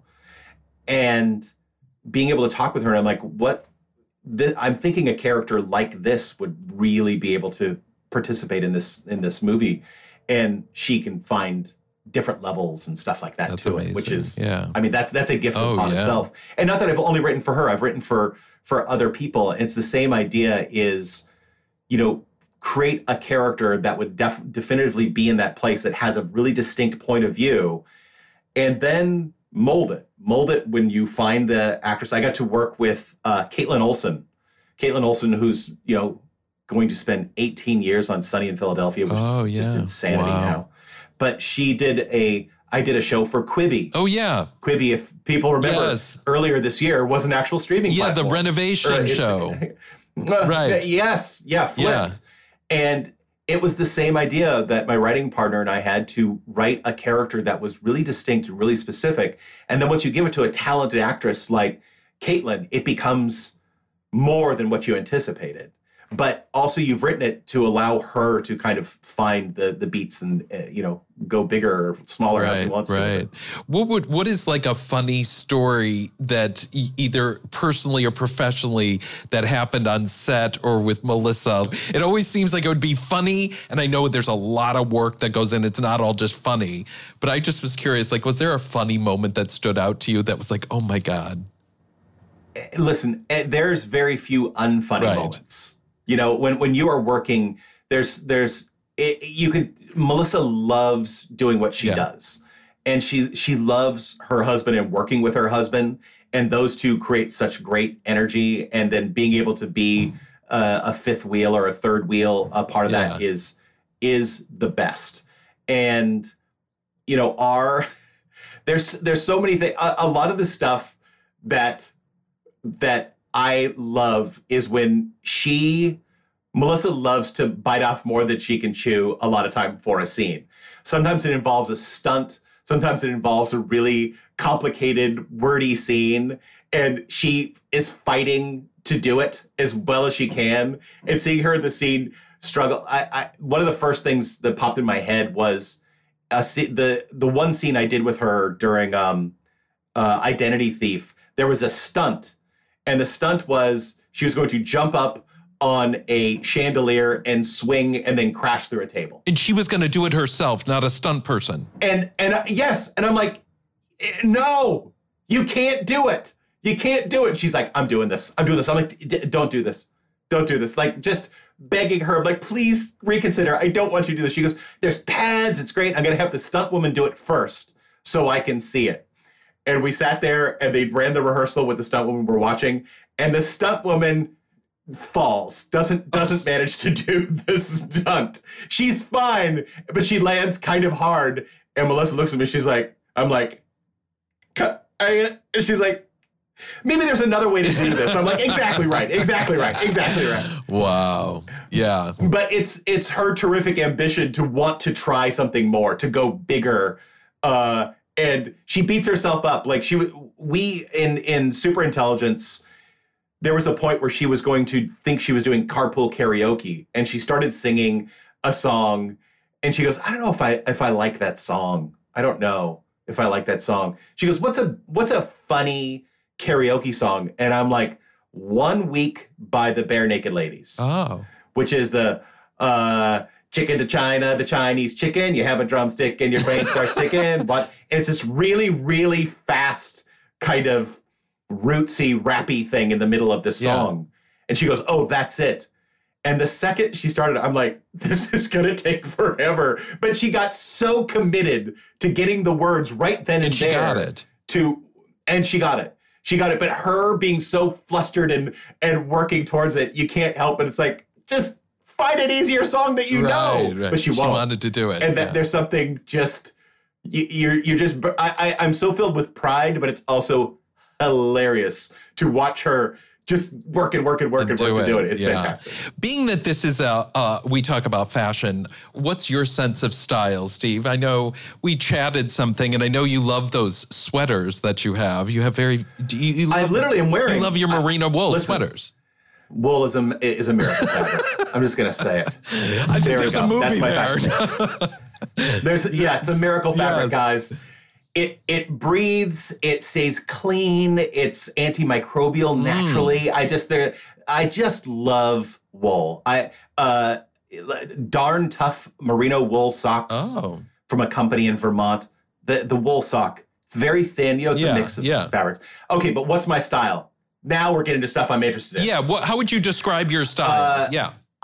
And being able to talk with her, and I'm like, what? Th- I'm thinking a character like this would really be able to participate in this in this movie. And she can find different levels and stuff like that That's to amazing. it, which is, Yeah. I mean, that's that's a gift Oh, upon yeah. itself. And not that I've only written for her, I've written for for other people. And it's the same idea is, you know, create a character that would def- definitively be in that place that has a really distinct point of view, and then mold it. Mold it when you find the actress. I got to work with uh, Caitlin Olsen. Caitlin Olsen, who's, you know, going to spend eighteen years on Sunny in Philadelphia, which oh, is yeah. just insanity wow. now. But she did a, I did a show for Quibi. Oh, yeah. Quibi, if people remember, yes. earlier this year was an actual streaming yeah, platform. the renovation show. right. Yes. Yeah, flipped. Yeah. And it was the same idea that my writing partner and I had to write a character that was really distinct and really specific. And then once you give it to a talented actress like Caitlin, it becomes more than what you anticipated. But also you've written it to allow her to kind of find the the beats and, uh, you know, go bigger or smaller right, as she wants right. to. Right. What would what is like a funny story that e- either personally or professionally that happened on set or with Melissa? It always seems like it would be funny. And I know there's a lot of work that goes in. It's not all just funny. But I just was curious, like, was there a funny moment that stood out to you that was like, oh, my God? Listen, there's very few unfunny right. moments. You know, when, when you are working, there's, there's, it, you could, Melissa loves doing what she yeah. does. And she, she loves her husband and working with her husband. And those two create such great energy. And then being able to be uh, a fifth wheel or a third wheel, a part of yeah. that is, is the best. And, you know, our, there's, there's so many things, a, a lot of the stuff that, that I love is when she, Melissa loves to bite off more than she can chew a lot of time for a scene. Sometimes it involves a stunt. Sometimes it involves a really complicated, wordy scene. And she is fighting to do it as well as she can. And seeing her in the scene struggle. I, I one of the first things that popped in my head was a, the, the one scene I did with her during um, uh, Identity Thief. There was a stunt. And the stunt was she was going to jump up on a chandelier and swing and then crash through a table. And she was going to do it herself, not a stunt person. And and uh, yes, and I'm like, no, you can't do it. You can't do it. She's like, I'm doing this. I'm doing this. I'm like, don't do this. Don't do this. Like, just begging her, I'm like, please reconsider. I don't want you to do this. She goes, there's pads. It's great. I'm going to have the stunt woman do it first so I can see it. And we sat there and they ran the rehearsal with the stunt woman we're watching. And the stunt woman falls, doesn't doesn't manage to do the stunt. She's fine, but she lands kind of hard. And Melissa looks at me. She's like, I'm like, cut. And she's like, maybe there's another way to do this. I'm like, exactly right. Exactly right. Exactly right. Wow. Yeah. But it's it's her terrific ambition to want to try something more, to go bigger. Uh, And she beats herself up. Like she, we in in Superintelligence, there was a point where she was going to think she was doing carpool karaoke, and she started singing a song, and she goes, "I don't know if I if I like that song. I don't know if I like that song." She goes, "What's a what's a funny karaoke song?" And I'm like, "One Week" by the Bare Naked Ladies. Oh, which is the. Uh, Chicken to China, the Chinese chicken. You have a drumstick and your brain starts ticking. But and it's this really, really fast kind of rootsy, rappy thing in the middle of the song. Yeah. And she goes, "Oh, that's it." And the second she started, I'm like, this is going to take forever. But she got so committed to getting the words right then and, and she there. got it. To, and she got it. She got it. But her being so flustered and and working towards it, you can't help it. It's like, just find an easier song that you right, know, right. but she won't. She wanted to do it, and that yeah. there's something just you, you're you're just. I, I I'm so filled with pride, but it's also hilarious to watch her just work and work and work and, and work it. to do it. It's yeah. fantastic. Being that this is a uh, we talk about fashion, what's your sense of style, Steve? I know we chatted something, and I know you love those sweaters that you have. You have very. Do you, you love, I literally am wearing. You love your merino wool listen, sweaters. Wool is a, is a miracle fabric. I'm just going to say it. I think there's a movie That's there. there's Yeah, it's a miracle fabric, yes. guys. It it breathes, it stays clean, it's antimicrobial naturally. Mm. I just there I just love wool. I uh darn tough merino wool socks oh. from a company in Vermont. The the wool sock, very thin, you know, it's yeah, a mix of yeah. fabrics. Okay, but what's my style? Now we're getting to stuff I'm interested in. Yeah, what, how would you describe your style? Uh, yeah.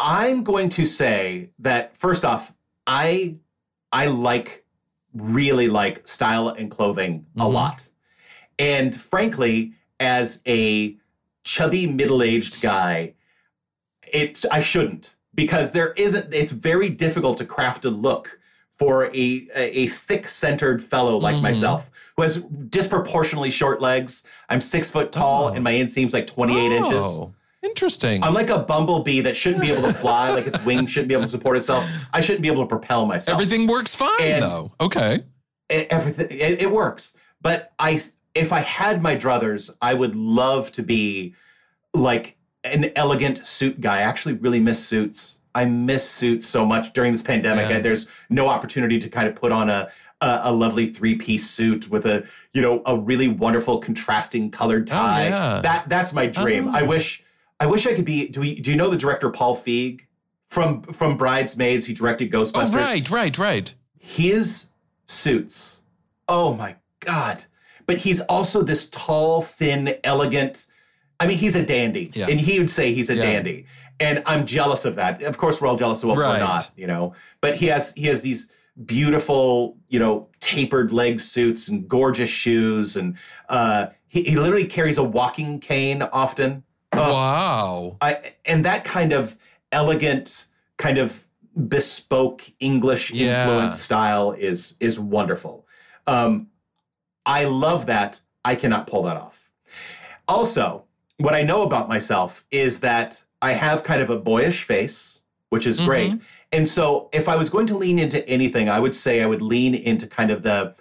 I'm going to say that, first off, I I like, really like style and clothing a Mhm. lot. And frankly, as a chubby middle-aged guy, it's I shouldn't, because there isn't, it's very difficult to craft a look for a a, a thick-centered fellow like Mhm. myself, who has disproportionately short legs. I'm six foot tall, Oh. and my inseam's like twenty-eight inches. Oh, interesting. I'm like a bumblebee that shouldn't be able to fly, like its wings shouldn't be able to support itself. I shouldn't be able to propel myself. Everything works fine, And- though. Okay. It, everything it, it works. But I, if I had my druthers, I would love to be like an elegant suit guy. I actually really miss suits. I miss suits so much during this pandemic. Yeah. I, there's no opportunity to kind of put on a a, a lovely three piece suit with a you know a really wonderful contrasting colored tie. Oh, yeah. That that's my dream. Oh. I wish I wish I could be. Do we? Do you know the director Paul Feig from from Bridesmaids? He directed Ghostbusters. Oh, right, right, right. His suits. Oh my God. But he's also this tall, thin, elegant. I mean, he's a dandy. Yeah. And he would say he's a Yeah. dandy. And I'm jealous of that. Of course, we're all jealous of what Right. we're not, you know. But he has he has these beautiful, you know, tapered leg suits and gorgeous shoes. And uh, he, he literally carries a walking cane often. Oh, Wow. I, and that kind of elegant, kind of bespoke English Yeah. influence style is is wonderful. Um, I love that. I cannot pull that off. Also, what I know about myself is that I have kind of a boyish face, which is great. Mhm. And so if I was going to lean into anything, I would say I would lean into kind of the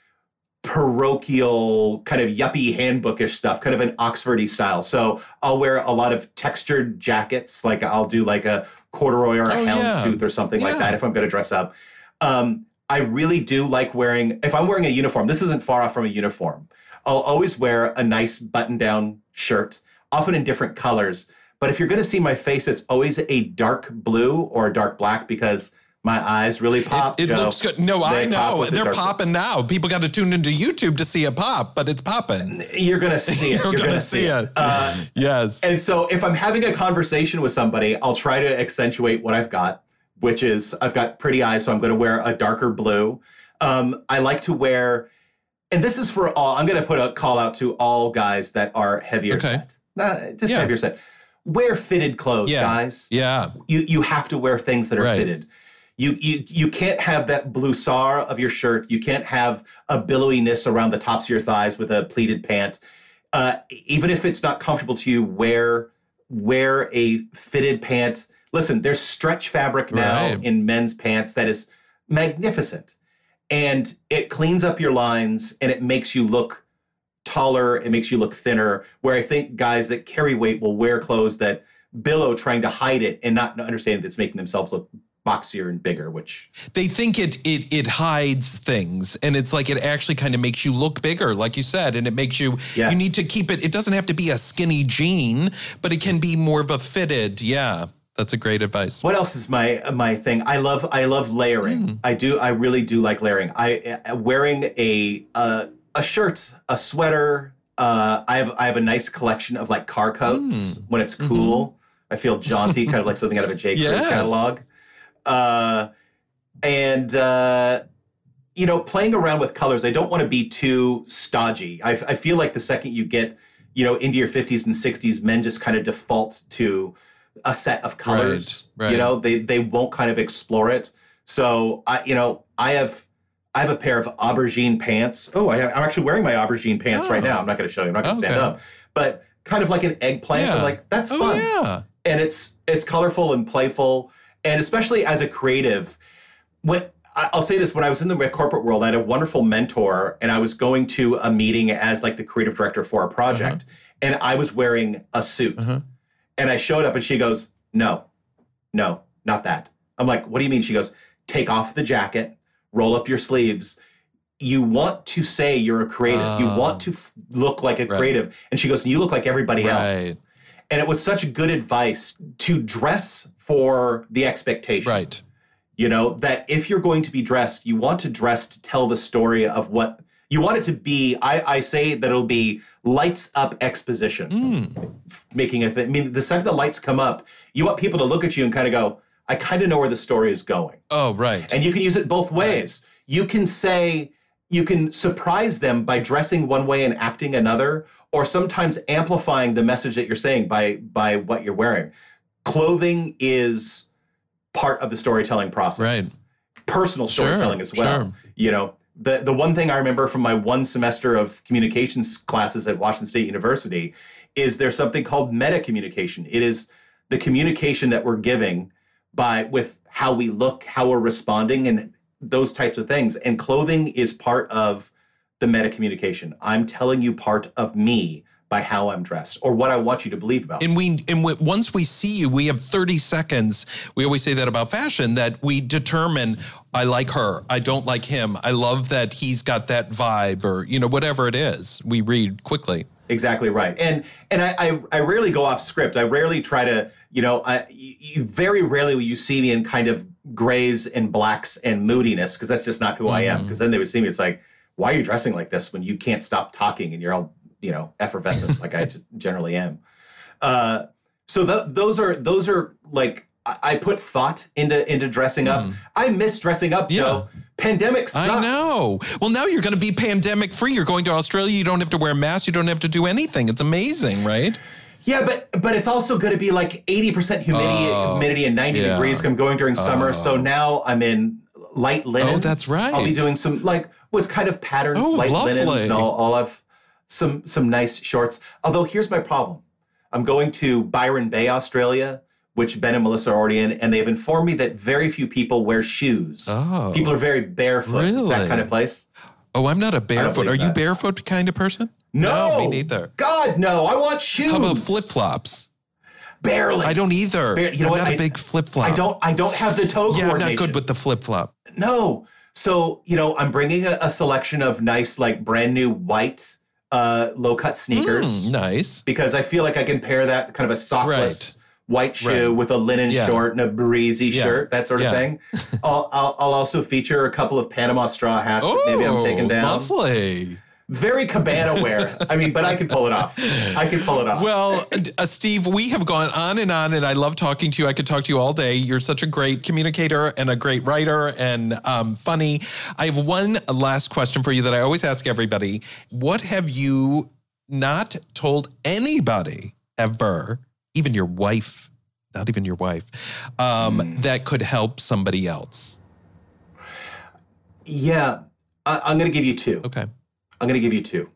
parochial, kind of yuppie handbookish stuff, kind of an Oxfordy style. So I'll wear a lot of textured jackets, like I'll do like a corduroy or a Oh, yeah. houndstooth or something like Yeah. that if I'm going to dress up. Um, I really do like wearing, if I'm wearing a uniform, this isn't far off from a uniform. I'll always wear a nice button-down shirt, often in different colors. But if you're going to see my face, it's always a dark blue or a dark black because my eyes really pop. It, it Joe. looks good. No, I They pop know. with the They're dark- popping now. People got to tune into YouTube to see it pop, but it's popping. You're going to see it. You're You're gonna going to see it. Uh, Yes. And so if I'm having a conversation with somebody, I'll try to accentuate what I've got, which is I've got pretty eyes, so I'm going to wear a darker blue. Um, I like to wear, and this is for all, I'm going to put a call out to all guys that are heavier Okay. set. Nah, just Yeah. heavier set. Wear fitted clothes, Yeah. guys. Yeah. You you have to wear things that are Right. fitted. You you you can't have that bloussard of your shirt. You can't have a billowiness around the tops of your thighs with a pleated pant. Uh, even if it's not comfortable to you, wear wear a fitted pant. Listen, there's stretch fabric now Right. in men's pants that is magnificent, and it cleans up your lines and it makes you look taller. It makes you look thinner. Where I think guys that carry weight will wear clothes that billow, trying to hide it and not understanding that it's making themselves look boxier and bigger, which They think it it it hides things, and it's like it actually kind of makes you look bigger, like you said, and it makes you Yes. you need to keep it. It doesn't have to be a skinny jean, but it can be more of a fitted. Yeah, that's a great advice. what else is my my thing? I love I love layering. Mm. I do I really do like layering. I uh, wearing a uh, a shirt, a sweater. Uh, I have I have a nice collection of like car coats Mm. when it's cool. I feel jaunty, kind of like something out of a J. Crew Yes. catalog. Uh, and uh, you know, playing around with colors. I don't want to be too stodgy. I, I feel like the second you get, you know, into your fifties and sixties, men just kind of default to a set of colors. Right, right. You know, they they won't kind of explore it. So I, you know, I have I have a pair of aubergine pants. Oh, I have, I'm actually wearing my aubergine pants right Oh. now. I'm not going to show you. I'm not going to stand Okay. up. But kind of like an eggplant. Yeah. I'm like, that's Oh fun. yeah. And it's it's colorful and playful. And especially as a creative, when I- I'll say this, when I was in the corporate world, I had a wonderful mentor, and I was going to a meeting as like the creative director for a project, and I was wearing a suit. Uh-huh. And I showed up, and she goes, "No, no, not that." I'm like, "What do you mean?" She goes, "Take off the jacket, roll up your sleeves. You want to say you're a creative. you Oh. want to f- look like a Right. creative." And she goes, "You look like everybody else." Right. And it was such good advice to dress for the expectation. Right. You know, that if you're going to be dressed, you want to dress to tell the story of what You want it to be, I, I say that it'll be lights up exposition, Mm. making a thing. I mean, the second the lights come up, you want people to look at you and kind of go, I kind of know where the story is going. Oh, right. And you can use it both ways. Right. You can say, you can surprise them by dressing one way and acting another, or sometimes amplifying the message that you're saying by, by what you're wearing. Clothing is part of the storytelling process. Right. Personal storytelling sure, as well. Sure. You know, the, the one thing I remember from my one semester of communications classes at Washington State University is there's something called meta communication. It is the communication that we're giving by with how we look, how we're responding, and those types of things. And clothing is part of the meta communication. I'm telling you part of me by how I'm dressed or what I want you to believe about. And we, and we, once we see you, we have thirty seconds. We always say that about fashion, that we determine, I like her, I don't like him. I love that he's got that vibe, or, you know, whatever it is, we read quickly. Exactly right. And and I, I, I rarely go off script. I rarely try to, you know, I, you, very rarely will you see me in kind of grays and blacks and moodiness, because that's just not who mm. I am. Because then they would see me, it's like, why are you dressing like this when you can't stop talking and you're all, you know, effervescent like I just generally am. Uh, so th- those are those are like I, I put thought into into dressing up. Mm. I miss dressing up, yeah. Joe. Pandemic sucks. I know. Well, now you're going to be pandemic free. You're going to Australia. You don't have to wear a mask. You don't have to do anything. It's amazing, right? Yeah, but but it's also going to be like eighty percent humidity, oh, humidity and ninety yeah. degrees. I'm going during summer, oh. so now I'm in light linens. Oh, that's right. I'll be doing some like was kind of patterned oh, light lovely. linens, and I'll, I'll have some some nice shorts. Although here's my problem: I'm going to Byron Bay, Australia, which Ben and Melissa are already in, and they've informed me that very few people wear shoes. Oh, people are very barefoot. Really? It's that kind of place. Oh, I'm not a barefoot. Are you that. barefoot kind of person? No, no, me neither. God, no. I want shoes. How about flip-flops? Barely. I don't either. Bar- you know I'm what? not I, a big flip-flop. I don't. I don't have the toe yeah, coordination. I'm not good with the flip-flop. No. So you know, I'm bringing a, a selection of nice, like brand new white, uh, low-cut sneakers. Mm, nice. Because I feel like I can pair that kind of a sockless. Right. White shoe right. with a linen yeah. short and a breezy yeah. shirt, that sort of yeah. thing. I'll, I'll I'll also feature a couple of Panama straw hats oh, that maybe I'm taking down. Lovely. Very cabana wear. I mean, but I could pull it off. I could pull it off. Well, uh, Steve, we have gone on and on, and I love talking to you. I could talk to you all day. You're such a great communicator and a great writer and um, funny. I have one last question for you that I always ask everybody. What have you not told anybody ever, even your wife, not even your wife, um, mm. that could help somebody else? Yeah, I, I'm going to give you two. Okay. I'm going to give you two.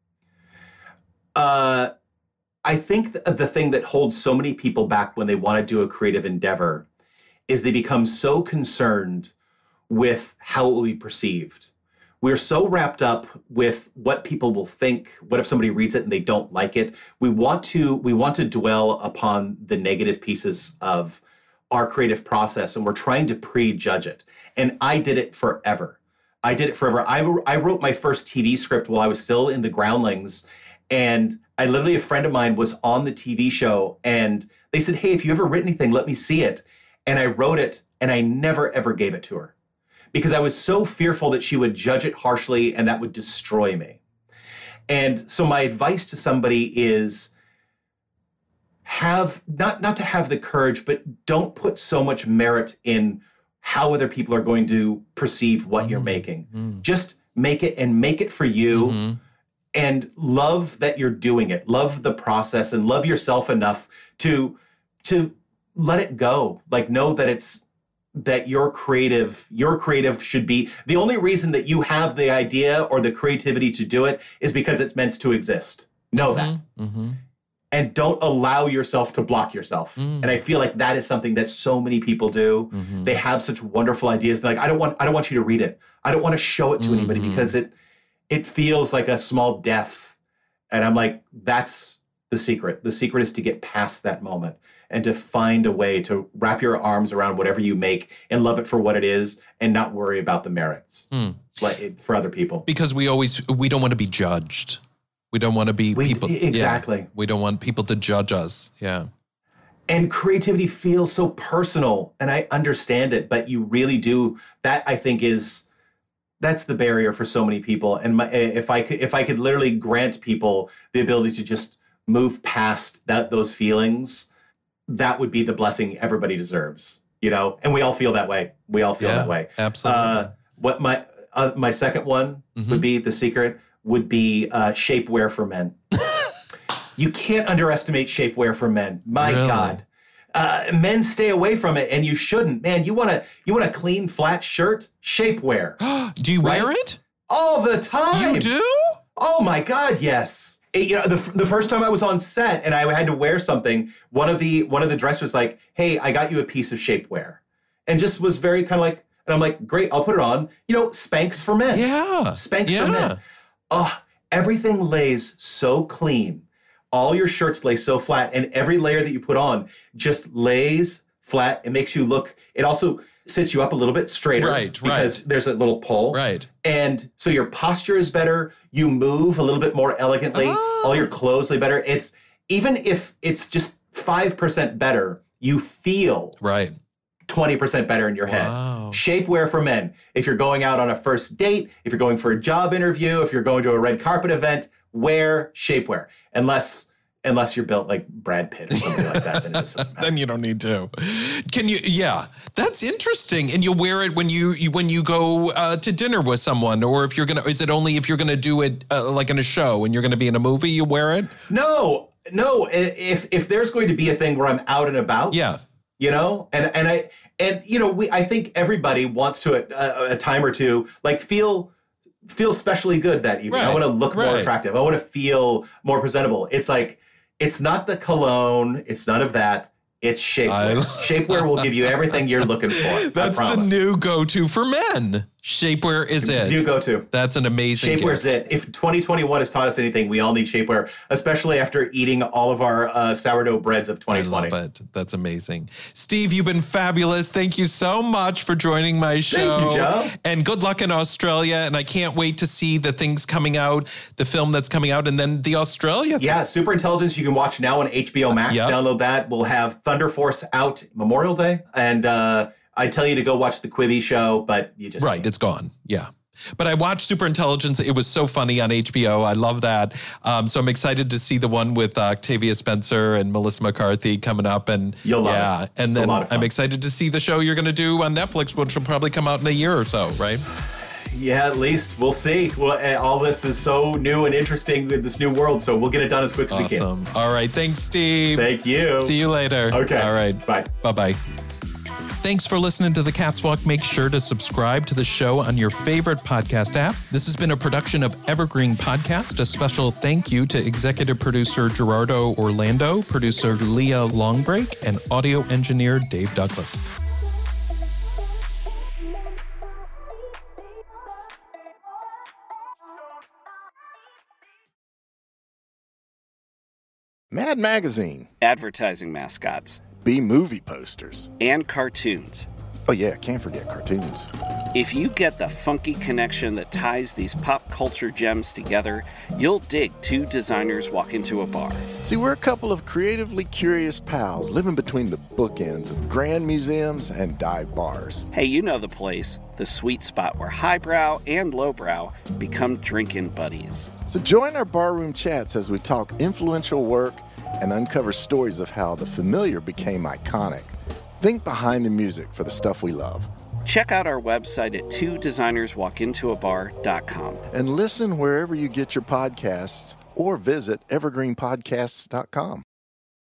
Uh, I think th- the thing that holds so many people back when they want to do a creative endeavor is they become so concerned with how it will be perceived. We're so wrapped up with what people will think. What if somebody reads it and they don't like it? We want to we want to dwell upon the negative pieces of our creative process, and we're trying to prejudge it. And I did it forever. I did it forever. I, I wrote my first T V script while I was still in the Groundlings, and I literally, a friend of mine was on the T V show, and they said, hey, if you ever written anything, let me see it. And I wrote it, and I never, ever gave it to her, because I was so fearful that she would judge it harshly and that would destroy me. And so my advice to somebody is have, not, not to have the courage, but don't put so much merit in how other people are going to perceive what mm-hmm. you're making. Mm-hmm. Just make it and make it for you mm-hmm. and love that you're doing it. Love the process and love yourself enough to, to let it go. Like, know that it's, that your creative, your creative should be, the only reason that you have the idea or the creativity to do it is because it's meant to exist. Know mm-hmm. that. Mm-hmm. And don't allow yourself to block yourself. Mm. And I feel like that is something that so many people do. Mm-hmm. They have such wonderful ideas. They're like, I don't want, I don't want you to read it. I don't want to show it to mm-hmm. anybody because it, it feels like a small death. And I'm like, that's the secret. The secret is to get past that moment and to find a way to wrap your arms around whatever you make and love it for what it is and not worry about the merits mm. like for other people. Because we always, we don't want to be judged. We don't want to be we, people. Exactly. Yeah, we don't want people to judge us. Yeah. And creativity feels so personal, and I understand it, but you really do. That, I think, is that's the barrier for so many people. And my, if I could, if I could literally grant people the ability to just move past that, those feelings, that would be the blessing everybody deserves, you know? And we all feel that way. We all feel Yeah, that way. absolutely. Uh, what my, uh, my second one Mhm. would be, the secret would be uh, shapewear for men. You can't underestimate shapewear for men. My Really? God. Uh, men stay away from it, and you shouldn't. Man, you want to you want a clean, flat shirt? Shapewear. Do you wear Right? it? All the time. You do? Oh my God, yes. It- you know, the, the first time I was on set and I had to wear something, one of the one of the dressers was like, "Hey, I got you a piece of shapewear," and just was very kind of like, and I'm like, "Great, I'll put it on." You know, Spanx for men. Yeah. Spanx yeah. for men. Oh, everything lays so clean. All your shirts lay so flat, and every layer that you put on just lays flat. It makes you look, it also sits you up a little bit straighter. Right, because right. there's a little pull. Right. And so your posture is better. You move a little bit more elegantly. Oh. All your clothes lay better. It's, even if it's just five percent better, you feel Right. twenty percent better in your head. Wow. Shapewear for men. If you're going out on a first date, if you're going for a job interview, if you're going to a red carpet event, wear shapewear. Unless unless you're built like Brad Pitt or something like that, then it just doesn't matter. Then you don't need to. Can you? Yeah, that's interesting. And you wear it when you, you when you go uh, to dinner with someone, or if you're gonna. Is it only if you're gonna do it uh, like in a show and you're gonna be in a movie? You wear it? No, no. i- If if there's going to be a thing where I'm out and about, Yeah. you know, and and I and you know, we I think everybody wants to at a, a time or two like feel feel specially good that evening. I Right, want to look more right. attractive. I want to feel more presentable. It's like, it's not the cologne. It's none of that. It's shapewear. I- Shapewear will give you everything you're looking for. That's I the promise. new go-to for men. Shapewear is it. New go-to. That's an amazing Shapewear's gift. it. If twenty twenty-one has taught us anything, we all need shapewear, especially after eating all of our uh, sourdough breads of I twenty twenty. love it. That's amazing. Steve, you've been fabulous. Thank you so much for joining my show. Thank you, Joe. And good luck in Australia. And I can't wait to see the things coming out, the film that's coming out, and then the Australia. Yeah, Super Intelligence you can watch now on H B O Max. Yep. Download that. We'll have Thunder Force out Memorial Day. And uh, I tell you to go watch the Quibi show, but you just Right, can't. it's gone. Yeah. But I watched Super Intelligence. It was so funny on H B O. I love that. Um, so I'm excited to see the one with uh, Octavia Spencer and Melissa McCarthy coming up. And You'll love yeah, it. and It's a then lot of fun. I'm excited to see the show you're going to do on Netflix, which will probably come out in a year or so, right? Yeah, at least. We'll see. Well, uh, all this is so new and interesting with this new world, so we'll get it done as quick as we can. Awesome. All right. Thanks, Steve. Thank you. See you later. Okay. All right. Bye. Bye-bye. Thanks for listening to The Cat's Walk. Make sure to subscribe to the show on your favorite podcast app. This has been a production of Evergreen Podcast. A special thank you to executive producer Gerardo Orlando, producer Leah Longbreak, and audio engineer Dave Douglas. Mad Magazine, advertising mascots, B-movie posters. and cartoons. Oh yeah, can't forget cartoons. If you get the funky connection that ties these pop culture gems together, you'll dig Two Designers Walk Into a Bar. See, we're a couple of creatively curious pals living between the bookends of grand museums and dive bars. Hey, you know the place, the sweet spot where highbrow and lowbrow become drinking buddies. So join our barroom chats as we talk influential work and uncover stories of how the familiar became iconic. Think behind the music for the stuff we love. Check out our website at two designers walk into a bar dot com. And listen wherever you get your podcasts or visit evergreen podcasts dot com.